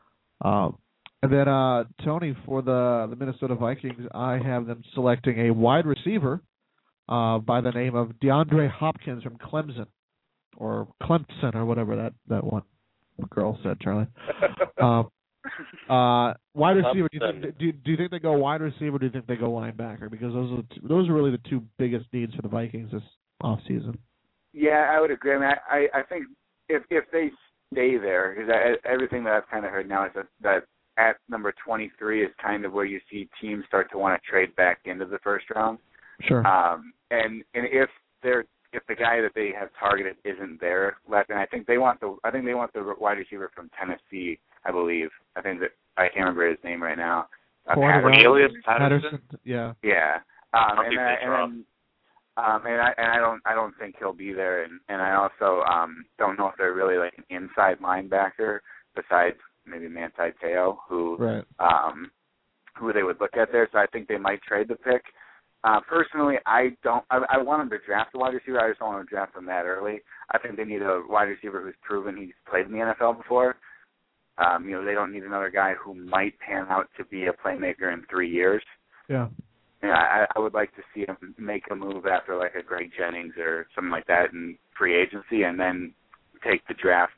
um, and then uh, Tony, for the the Minnesota Vikings, I have them selecting a wide receiver uh, by the name of DeAndre Hopkins from Clemson, or Clemson, or whatever that that one girl said, Charlie. um, uh, wide receiver. Do you, think, do, do you think they go wide receiver? Or do you think they go linebacker? Because those are the two, those are really the two biggest needs for the Vikings this offseason. Yeah, I would agree. I mean, I, I think if if they stay there, because everything that I've kind of heard now is that, that at number twenty-three is kind of where you see teams start to want to trade back into the first round. Sure. Um, and and if they're if the guy that they have targeted isn't there left, and I think they want the I think they want the wide receiver from Tennessee, I believe. I think that I can't remember his name right now. Uh, Cornelius Patterson. Patterson. Yeah. Yeah. Um, I and think I, they and then, um, and I and I don't I don't think he'll be there, and and I also um don't know if they're really like an inside linebacker besides maybe Manti Te'o, who Right. um who they would look at there. So I think they might trade the pick. Uh, personally, I don't. I, I want them to draft a wide receiver. I just don't want to draft them that early. I think they need a wide receiver who's proven he's played in the N F L before. Um, you know, they don't need another guy who might pan out to be a playmaker in three years. Yeah. Yeah, I, I would like to see him make a move after like a Greg Jennings or something like that in free agency, and then take the draft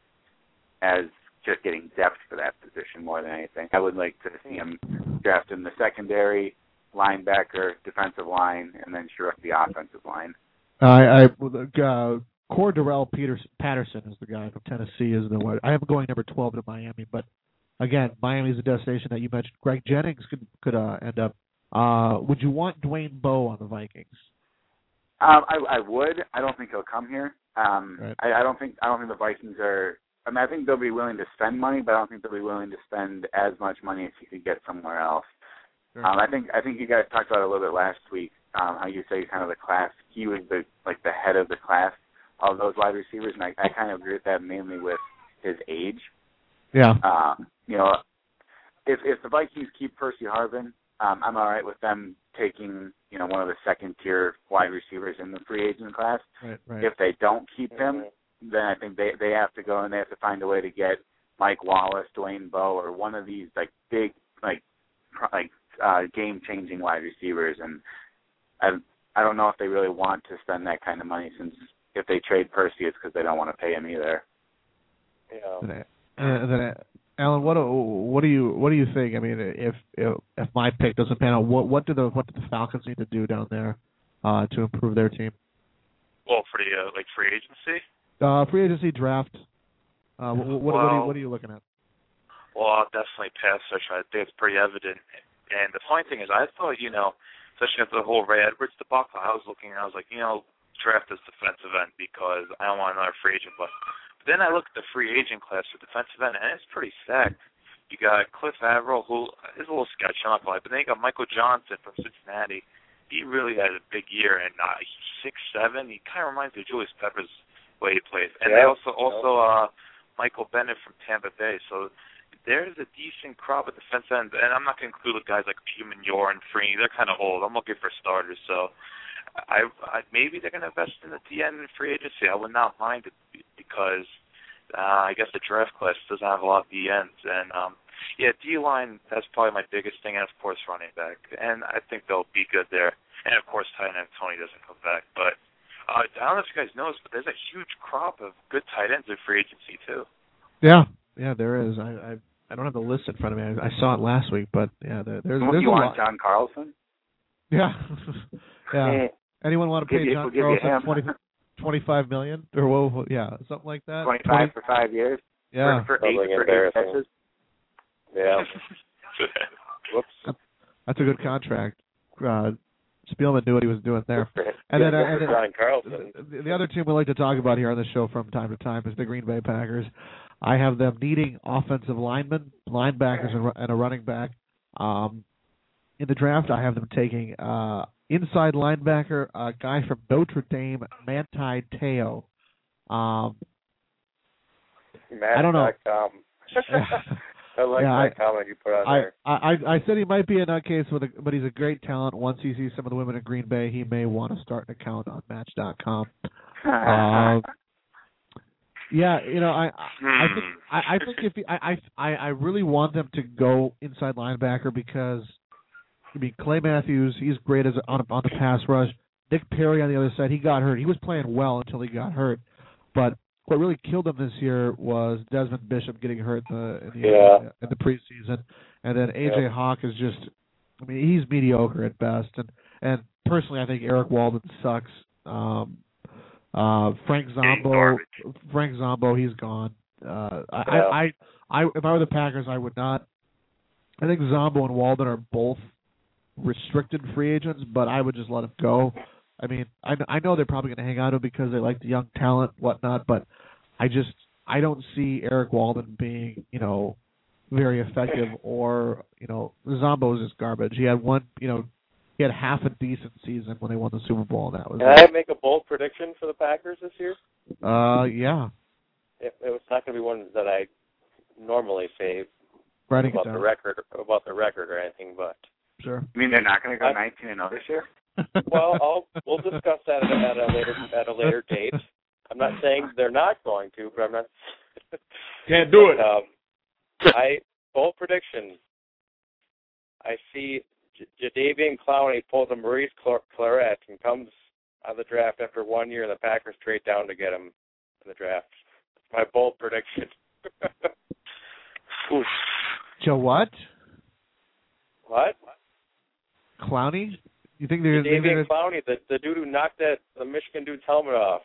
as just getting depth for that position more than anything. I would like to see him draft in the secondary, linebacker, defensive line, and then shore up the offensive line. I, I uh, Cordarrelle Peters, Patterson is the guy from Tennessee. Is the one I have going number twelve to Miami, but again, Miami is a destination that you mentioned. Greg Jennings could could uh, end up. Uh, would you want Dwayne Bowe on the Vikings? Um, I, I would. I don't think he'll come here. Um, right. I, I don't think. I don't think the Vikings are. I mean, I think they'll be willing to spend money, but I don't think they'll be willing to spend as much money as he could get somewhere else. Sure. Um, I think. I think you guys talked about it a little bit last week. Um, how you say kind of the class. He was the like the head of the class of those wide receivers, and I, I kind of agree with that mainly with his age. Yeah. Um, you know, if if the Vikings keep Percy Harvin, um, I'm all right with them taking, you know, one of the second tier wide receivers in the free agent class. Right, right. If they don't keep him, then I think they they have to go and they have to find a way to get Mike Wallace, Dwayne Bowe, or one of these like big like like uh, game changing wide receivers. And I I don't know if they really want to spend that kind of money, since if they trade Percy, it's because they don't want to pay him either. Yeah. And then, uh, Alan, what do, what do you what do you think? I mean, if if, if my pick doesn't pan out, what what do the what do the Falcons need to do down there uh, to improve their team? Well, for the uh, like free agency. Uh, free agency draft. Uh, what, what, well, what, are you, what are you looking at? Well, I'll definitely pass search. I think it's pretty evident. And the funny thing is, I thought, you know, especially after the whole Ray Edwards debacle, I was looking and I was like, you know, draft this defensive end because I don't want another free agent. But, but then I looked at the free agent class for defensive end, and it's pretty stacked. You got Cliff Averill, who is a little sketchy, I'm not gonna lie, but then you got Michael Johnson from Cincinnati. He really had a big year, and uh, he's six seven. He kind of reminds me of Julius Peppers the way he plays. And yeah. they also also uh, Michael Bennett from Tampa Bay. So there's a decent crop of defense ends, and I'm not going to include guys like Pugh-Manure and Freeney. They're kind of old. I'm looking for starters. So I, I maybe they're going to invest in the D N in free agency. I would not mind it because uh, I guess the draft class doesn't have a lot of D Ns. And, um, yeah, D-line, that's probably my biggest thing, and, of course, running back. And I think they'll be good there. And, of course, tight end Tony doesn't come back. But uh, I don't know if you guys noticed, but there's a huge crop of good tight ends in free agency, too. Yeah, yeah, there is. I, I I don't have the list in front of me. I, I saw it last week, but yeah, there, there's, there's you a want lot. John Carlson? Yeah, yeah. Eh, Anyone want to we'll pay you, John we'll Carlson twenty, twenty-five million or whoa, yeah, something like that? twenty-five for five years. Yeah, for, for eight, Something for eight embarrassing. catches. Yeah. Whoops. that's a good contract. Uh, Spielman knew what he was doing there. And yeah, then, uh, and then John Carlson. the, the other team we like to talk about here on the show from time to time is the Green Bay Packers. I have them needing offensive linemen, linebackers, and, and a running back. Um, in the draft, I have them taking uh, inside linebacker, a guy from Notre Dame, Manti Te'o. Um, I don't know. I like Yeah, that I, comment you put on I, there. I, I said he might be a nutcase, with a, but he's a great talent. Once he sees some of the women in Green Bay, he may want to start an account on Match dot com. uh, yeah, you know, I, I think, I, I think if he, I, I, I really want them to go inside linebacker because, I mean, Clay Matthews, he's great as a, on, a, on the pass rush. Nick Perry on the other side, he got hurt. He was playing well until he got hurt, but what really killed him this year was Desmond Bishop getting hurt in the in the, Yeah. in the preseason, and then A J Yeah. Hawk is just, I mean, he's mediocre at best, and and personally, I think Eric Walden sucks. Um, uh, Frank Zombo, Frank Zombo, he's gone. Uh, I, Yeah. I, I, I, if I were the Packers, I would not. I think Zombo and Walden are both restricted free agents, but I would just let them go. I mean, I, I know they're probably going to hang on to him because they like the young talent, whatnot, but I just I don't see Eric Walden being, you know, very effective, or, you know, Zombo's just garbage. He had one, you know, he had half a decent season when they won the Super Bowl, and that was Can it. I make a bold prediction for the Packers this year? Uh, yeah. It, it was not going to be one that I normally say Writing it about down. the record, about the record or anything, but Sure. You mean they're not going to go I- nineteen and zero this year? well, I'll we'll discuss that at a, at a later at a later date. I'm not saying they're not going to, but I'm not. Can't do it. Um, I bold prediction. I see J- Jadeveon Clowney pulls a Maurice Clar- Claret and comes out of the draft after one year, and the Packers trade down to get him in the draft. That's my bold prediction. Oof. Joe, what? What? Clowney? You think they're, they're Jadeveon gonna, Clowney, the the dude who knocked that the Michigan dude's helmet off.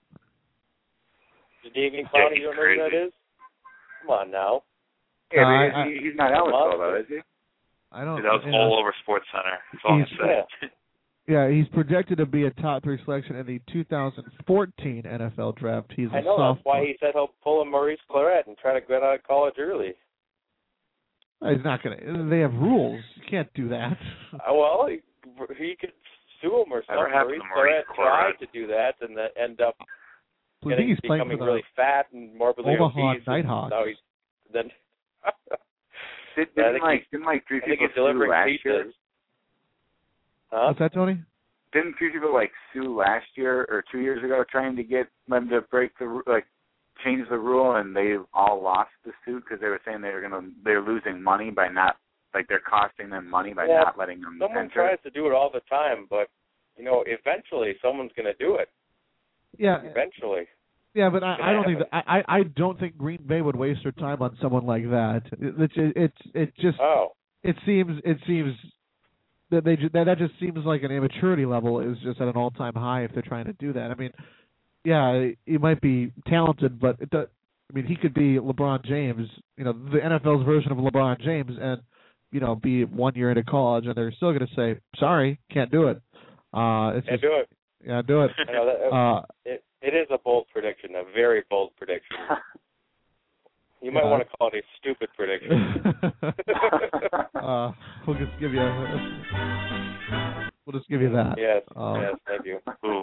Jadeveon Clowney, he's you don't know who that crazy. is? Come on now. Yeah, Uh, but I- he, he's not eligible though, is he? I don't. That was yeah. all over Sports Center. That's all I'm He's- saying. Yeah, he's projected to be a top three selection in the two thousand fourteen N F L draft. He's a I know, sophomore. that's why he said he'll pull a Maurice Claret and try to get out of college early. He's not gonna. They have rules. You can't do that. Uh, well, he, he could sue him or Whatever something. happened Maurice to Maurice Claret tried Claret? to do that and then end up I think getting, he's playing for becoming the really fat and morbidly Omaha obese. and Nighthawks. Now he's then. Did, Yeah, I didn't think like he's- didn't like three I think people he's sue delivering last pizzas. year? Huh? What's that, Tony? Didn't three people like sue last year or two years ago trying to get them to break the ru- like change the rule, and they all lost the suit because they were saying they were gonna they're losing money by not like they're costing them money by Yeah, not letting them Someone enter. tries to do it all the time, but you know, eventually someone's going to do it. Yeah, Eventually. yeah, but I, It I don't think happens. that, I I don't think Green Bay would waste their time on someone like that. It it it, it just Oh. it seems it seems that they ju- that that just seems like an immaturity level is just at an all time high if they're trying to do that. I mean, yeah, he might be talented, but it does, I mean, he could be LeBron James, you know, the N F L's version of LeBron James, and you know, be one year into college, and they're still going to say, "Sorry, can't do it." Uh, it's Can't just, do it. yeah, do it. I know that, Uh, it, it is a bold prediction, a very bold prediction. You might Yeah. want to call it a stupid prediction. uh, we'll just give you a, we'll just give you that. Yes, Um, yes, thank you. Ooh.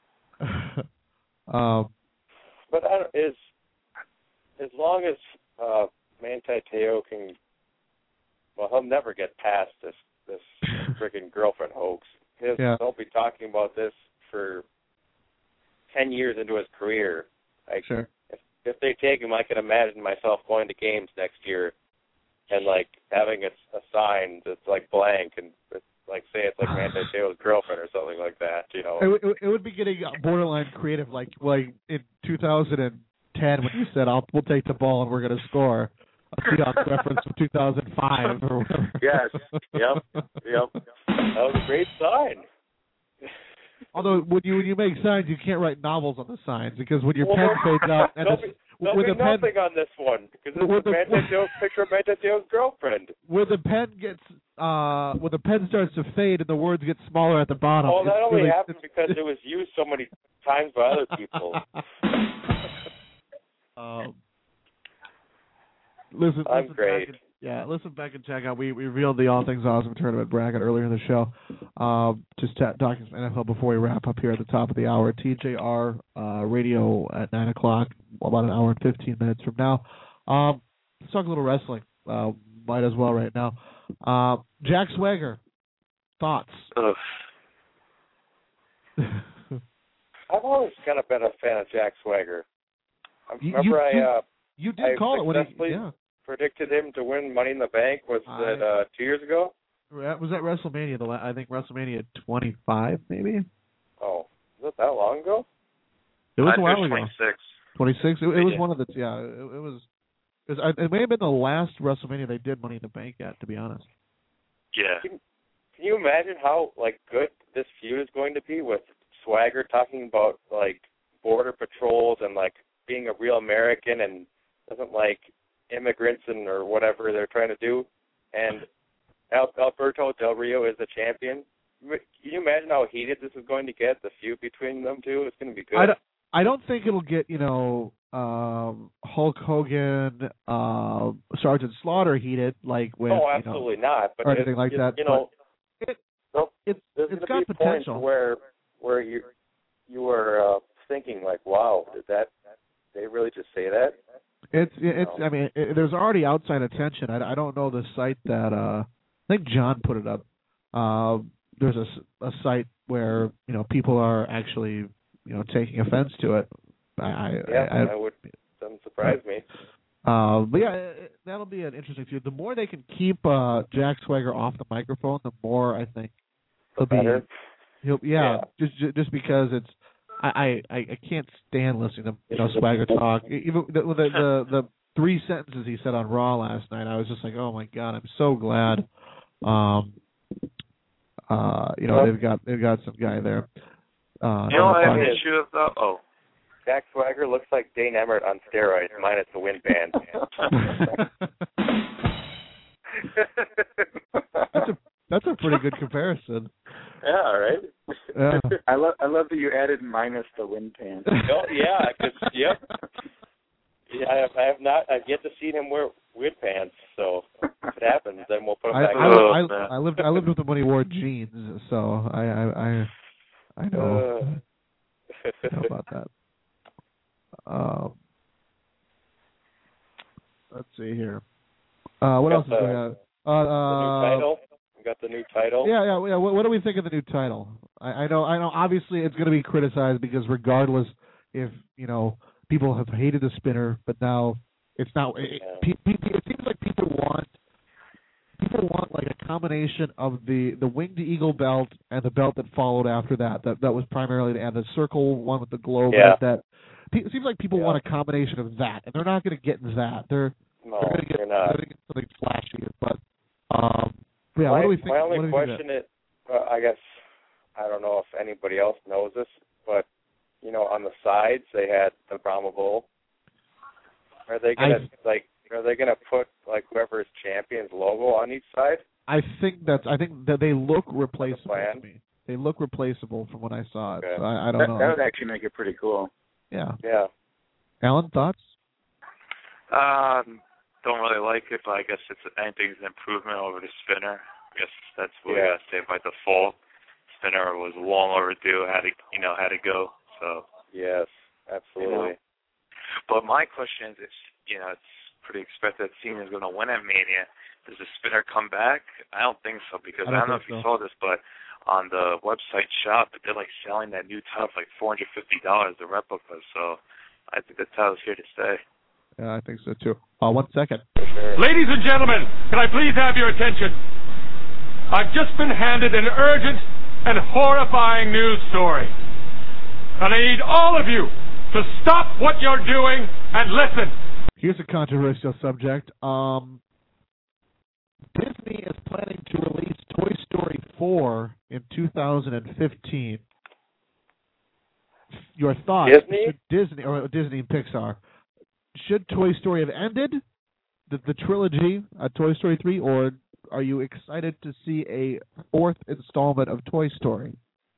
um, But I don't, as as long as uh, Manti Te'o can, well, he'll never get past this this freaking girlfriend hoax. His, Yeah. They'll be talking about this for ten years into his career. Like, sure. if, if they take him, I can imagine myself going to games next year and like having a, a sign that's like blank and it's like say it's like Manti Te'o's girlfriend or something like that. You know. It, it, it would be getting borderline creative, like like in two thousand ten when you said, "I'll we'll take the ball and we're going to score." a Seahawks reference from two thousand five or whatever. Yes. Yep. Yep. That was a great sign. Although when you when you make signs, you can't write novels on the signs because when your well, pen fades out and there'll the, be, there'll with be the pen, nothing on this one because it's with a the, Mandateo's picture of Mandateo's girlfriend. When the pen gets uh, when the pen starts to fade and the words get smaller at the bottom. Oh, that only really, happened because it was used so many times by other people. um, listen, I'm listen great. Back and, yeah, listen back and check out. We we revealed the All Things Awesome tournament bracket earlier in the show. Um, just t- talking some N F L before we wrap up here at the top of the hour. T J R uh, radio at nine o'clock, about an hour and fifteen minutes from now. Um, let's talk a little wrestling. Uh, might as well right now. Uh, Jack Swagger, thoughts? I've always kind of been a fan of Jack Swagger. I You- remember you- I uh, You did I call it when he successfully yeah. predicted him to win Money in the Bank. Was I- that uh, two years ago? Was that WrestleMania? The la- I think WrestleMania twenty-five, maybe. Oh, was it that long ago? It was I a while think ago. twenty-six. twenty-six. It, it was Yeah. one of the yeah. It, it was. It, was, it may have been the last WrestleMania they did Money in the Bank at. To be honest. Yeah. Can, can you imagine how like good this feud is going to be with Swagger talking about like border patrols and like being a real American and doesn't like immigrants and or whatever they're trying to do, and Al- Alberto Del Rio is the champion. Can you imagine how heated this is going to get? The feud between them two, it's going to be good. I don't, I don't think it'll get you know um, Hulk Hogan, uh, Sergeant Slaughter heated like with no, you know, absolutely not. But or it, anything like it, that. You know, it, so it's there's it's going got to be points potential. where where you you were uh, thinking like, wow, did that they really just say that? It's it's. I mean, it, there's already outside attention. I, I don't know the site that uh, I think John put it up. Uh, there's a, a site where you know people are actually you know taking offense to it. I, Yeah, I, I, that would doesn't surprise me. Uh, but yeah, it, that'll be an interesting feud. The more they can keep uh, Jack Swagger off the microphone, the more I think he'll be. Better. He'll yeah, Yeah. just just because it's. I, I, I can't stand listening to you know Swagger talk. Even the the, the the three sentences he said on Raw last night, I was just like, oh my god, I'm so glad. Um, uh, you know they've got they've got some guy there. Uh, You know what I have an on issue with though? Oh. Jack Swagger looks like Dane Emmert on steroids, minus the wind band. that's a that's a pretty good comparison. Yeah, right. Yeah. I love I love that you added minus the wind pan. Oh, yeah, 'cause, yep. Yeah, I have, I have not. I've yet to see him wear wind pants. So if it happens, then we'll put him I, back. I, on. I, I lived I lived with him when he wore jeans, so I I I, I know, Uh. I know about that. Um, let's see here. Uh, what Got else is the- going on? Uh, the uh, new title. We got the new title. Yeah, yeah, yeah. What, what do we think of the new title? I, I know, I know. Obviously, it's going to be criticized because regardless, if you know, people have hated the spinner, but now it's not. It, Yeah. pe- pe- it seems like people want people want like a combination of the the winged eagle belt and the belt that followed after that. That that was primarily the, and the circle one with the globe. Yeah. That it seems like people Yeah. want a combination of that, and they're not going to get that. They're No, they're going to get, you're not. they're gonna get something flashy, but um, yeah. my, what do we think? my only what do we think of question is, uh, I guess, I don't know if anybody else knows this, but you know, on the sides they had the Brahma Bull. Are they gonna I- like? Are they gonna put like whoever's champion's logo on each side? I think that's. I think that they look replaceable plan? to me. They look replaceable from when I saw it. Okay. So I, I don't That, know. that would actually make it pretty cool. Yeah. Yeah. Alan, thoughts? Um, don't really like it, but I guess it's anything's an improvement over the spinner. I guess that's what we Yeah. gotta say by default. Spinner was long overdue, had to you know, had to go. So Yes. Absolutely. You know. But my question is, it's you know, it's pretty expected that Cena's gonna win at Mania. Does the spinner come back? I don't think so because I I don't don't, know think if you so. saw this, but on the website shop, they're like selling that new title for like four hundred fifty dollars, the replica. So I think the title's here to stay. Yeah, I think so too. Uh, one second. Ladies and gentlemen, can I please have your attention? I've just been handed an urgent and horrifying news story. And I need all of you to stop what you're doing and listen. Here's a controversial subject. Um, Disney is planning to release Toy Story four in two thousand fifteen. Your thoughts? Disney? Should Disney or Disney and Pixar? Should Toy Story have ended the, the trilogy, uh, Toy Story three, or are you excited to see a fourth installment of Toy Story?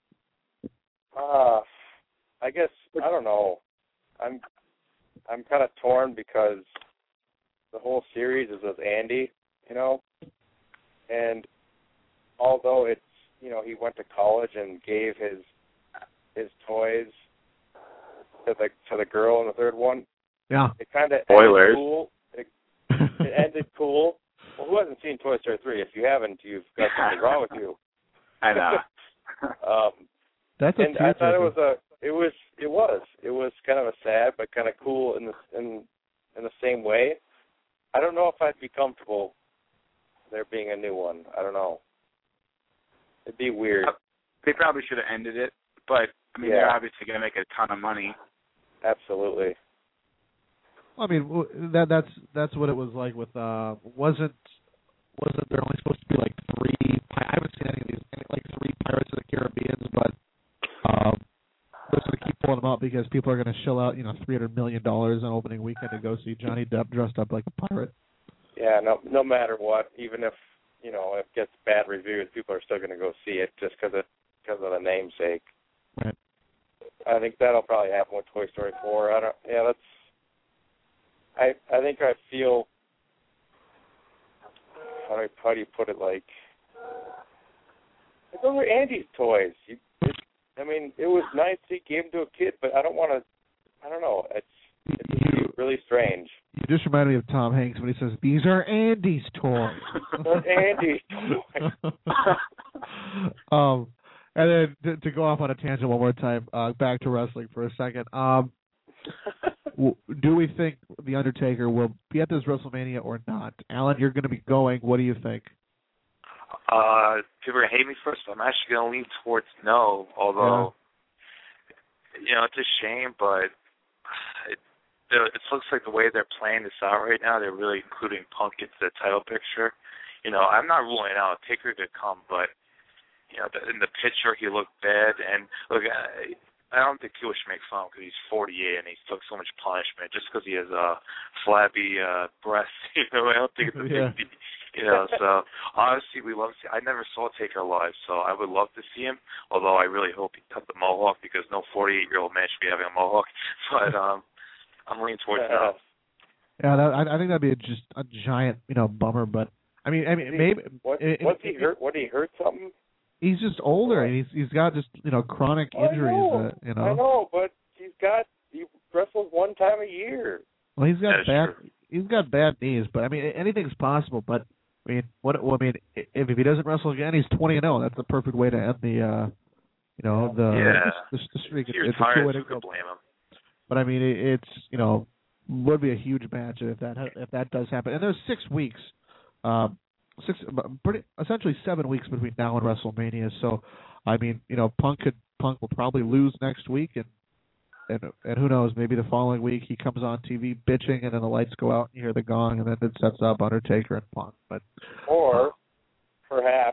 Uh, I guess I don't know. I'm I'm kind of torn because the whole series is with Andy, you know, and although it's you know he went to college and gave his his toys to the to the girl in the third one. Yeah. It kind of Spoilers. ended cool. It, it ended cool. Well, who hasn't seen Toy Story three? If you haven't, you've got something wrong with you. I know. um, That's a and I thought it was a it was it was it was kind of a sad but kind of cool in the in in the same way. I don't know if I'd be comfortable there being a new one. I don't know. It'd be weird. They probably should have ended it, but I mean Yeah. they're obviously going to make a ton of money. Absolutely. I mean, w- that that's that's what it was like with uh wasn't wasn't there only supposed to be like three? I haven't seen any of these like three Pirates of the Caribbean, but um, they're going to keep pulling them out because people are going to shell out you know three hundred million dollars on opening weekend to go see Johnny Depp dressed up like a pirate. Yeah. No. No matter what, even if you know it gets bad reviews, people are still going to go see it just because it because of the namesake. Right. I think that'll probably happen with Toy Story four. I don't. Yeah. That's. I, I think I feel, how do, I, how do you put it, like, those were Andy's toys. You, it, I mean, it was nice he gave them to a kid, but I don't want to, I don't know, it's, it's really strange. You just reminded me of Tom Hanks when he says, "These are Andy's toys." They're Andy's toys. um, and then to, to go off on a tangent one more time, uh, back to wrestling for a second. Um, do we think The Undertaker will be at this WrestleMania or not? Alan, you're going to be going. What do you think? Uh, people are going to hate me first, but I'm actually going to lean towards no, although, yeah. you know, it's a shame, but it, it looks like the way they're playing this out right now, they're really including Punk into the title picture. You know, I'm not ruling out Taker could come, but, you know, in the picture he looked bad, and look, I, I don't think people should make fun of him because he's forty-eight and he took so much punishment just because he has a uh, flabby uh, breast. You know, I don't think it's a yeah. big deal. You know, so honestly, we love to see. I never saw Taker live, so I would love to see him. Although I really hope he cut the mohawk because no forty-eight-year-old man should be having a mohawk. But um, I'm leaning towards Yeah. no. Yeah, that, I, I think that'd be a, just a giant, you know, bummer. But I mean, I mean, maybe What, it, what's it, he hurt? What did he hurt something? He's just older, and he's he's got just you know chronic injuries. I know, that, you know, I know, but he's got he wrestles one time a year. well, he's got That is bad true. he's got bad knees. But I mean, anything's possible. But I mean, what? Well, I mean, if, if he doesn't wrestle again, he's twenty and zero. That's the perfect way to end the, uh, you know, the Yeah. the, the streak. He It's a retired, cool way so to who go. could blame him? But I mean, it, it's you know would be a huge match if that if that does happen. And there's six weeks, um, six pretty essentially seven weeks between now and WrestleMania. So I mean, you know, Punk could Punk will probably lose next week, and and and who knows, maybe the following week he comes on T V bitching, and then the lights go out, and you hear the gong, and then it sets up Undertaker and Punk. But Or perhaps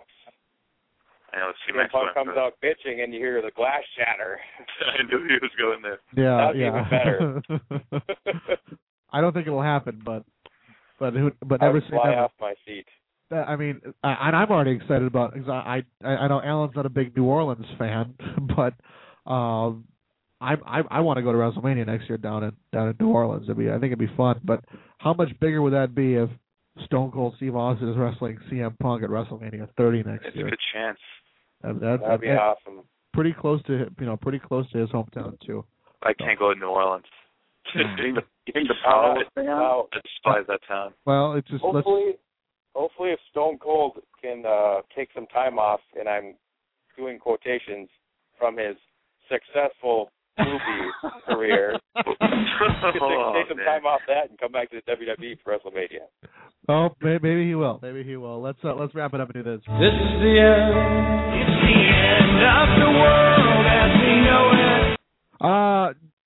I know C C M Punk comes out bitching and you hear the glass shatter. I knew he was going there. yeah, That'd be yeah. even better. I don't think it will happen, but but who, but I never would say fly never. off my seat. I mean, I, and I'm already excited about because I, I I know Alan's not a big New Orleans fan, but um, I I, I want to go to WrestleMania next year down in down in New Orleans. It'd be, I think it'd be fun. But how much bigger would that be if Stone Cold Steve Austin is wrestling C M Punk at WrestleMania thirty next It's year? a good chance. That, that, That'd be that, awesome. Pretty close to you know pretty close to his hometown too. I can't go to New Orleans. You think the, you think the Uh, power will stay on? now, I despise that town. Well, it's just let's. hopefully, hopefully, if Stone Cold can uh, take some time off, and I'm doing quotations from his successful movie career, he can take, Oh, take some man. time off that and come back to the W W E for WrestleMania. Oh, may- maybe he will. Maybe he will. Let's uh, let's wrap it up and do this. This is the end. It's the end of the world as we know it. Uh,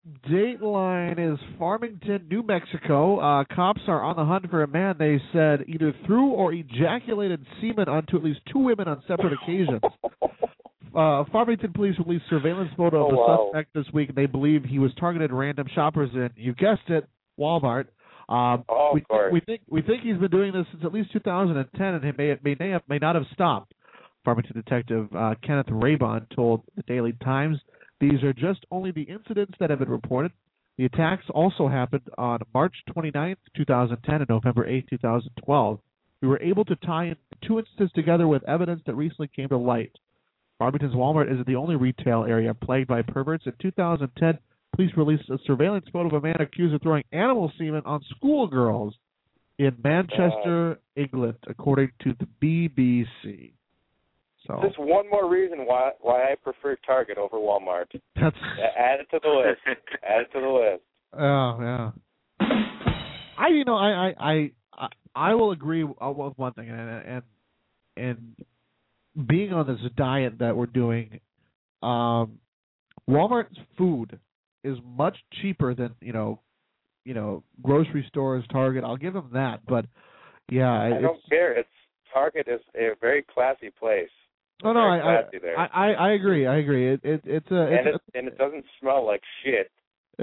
Dateline is Farmington, New Mexico. Uh, cops are on the hunt for a man they said either threw or ejaculated semen onto at least two women on separate occasions. Uh, Farmington police released surveillance photo of Oh, the wow. suspect this week, and they believe he was targeted random shoppers in, you guessed it, Walmart. Um, Oh, of we, course. we think we think he's been doing this since at least two thousand ten, and he may may may, have, may not have stopped. Farmington detective uh, Kenneth Raybon told the Daily Times these are just only the incidents that have been reported. The attacks also happened on March twenty-ninth, two thousand ten, and November eighth, two thousand twelve. We were able to tie in two instances together with evidence that recently came to light. Farmington's Walmart isn't the only retail area plagued by perverts. In two thousand ten, police released a surveillance photo of a man accused of throwing animal semen on schoolgirls in Manchester, uh, England, according to the B B C. So Just one more reason why why I prefer Target over Walmart. that's Add it to the list. Add it to the list. oh yeah. I you know I I I, I will agree with one thing, and and and being on this diet that we're doing, um, Walmart's food is much cheaper than you know, you know, grocery stores, Target. I'll give them that, but yeah, I it's, don't care. It's Target is a very classy place. Oh no, I Very classy there. I, I I agree. I agree. It, it it's a and it's it and it doesn't smell like shit. I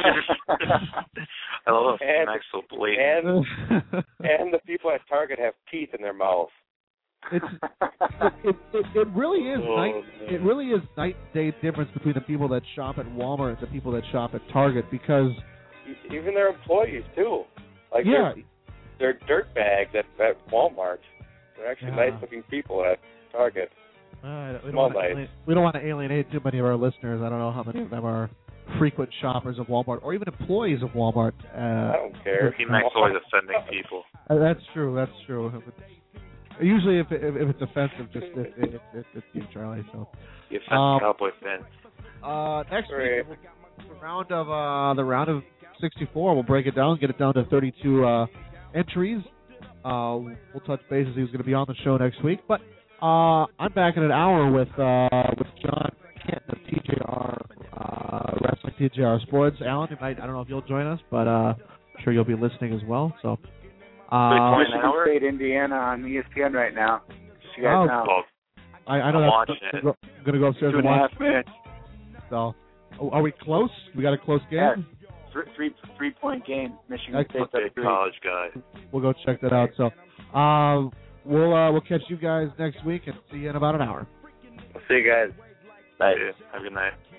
love And- Max so blatant. And and the people at Target have teeth in their mouth. it's it, it, it, it really is Oh, night man. it really is night and day difference between the people that shop at Walmart and the people that shop at Target because E- Even their employees too. Like yeah they're, they're dirt bags at, at Walmart. They're actually Yeah. nice looking people at Target. uh, we, don't Small want to night. alienate, we don't want to alienate too many of our listeners. I don't know how many of them are frequent shoppers of Walmart or even employees of Walmart. Uh, I don't care. He Max always offending people. Uh, that's true. That's true. Usually, if it, if, if it's offensive, just it, it, it, it, it's you, Charlie. So You offend Um, cowboy fans. uh, next Great. week, the round of uh, the round of sixty-four, we'll break it down, get it down to thirty-two uh, entries. Uh, we'll touch bases. Who's going to be on the show next week? But uh, I'm back in an hour with uh, with John Kent of T J R uh, Wrestling T J R Sports. Alan, you might, I don't know if you'll join us, but uh, I'm sure you'll be listening as well. So. Uh, Wait, Michigan hour? State, Indiana on E S P N right now. Just so you guys Oh, know. Well, I, I know I'm that's watching I'm it. go- I'm going to go upstairs Two and and a watch. half minutes. So, oh, are we close? We got a close game? Yes. Three, three, three point game. Michigan Excellent. State. big college guy. We'll go check that out. So, um, we'll uh, we'll catch you guys next week and see you in about an hour. I'll see you guys. Yeah, have a good night.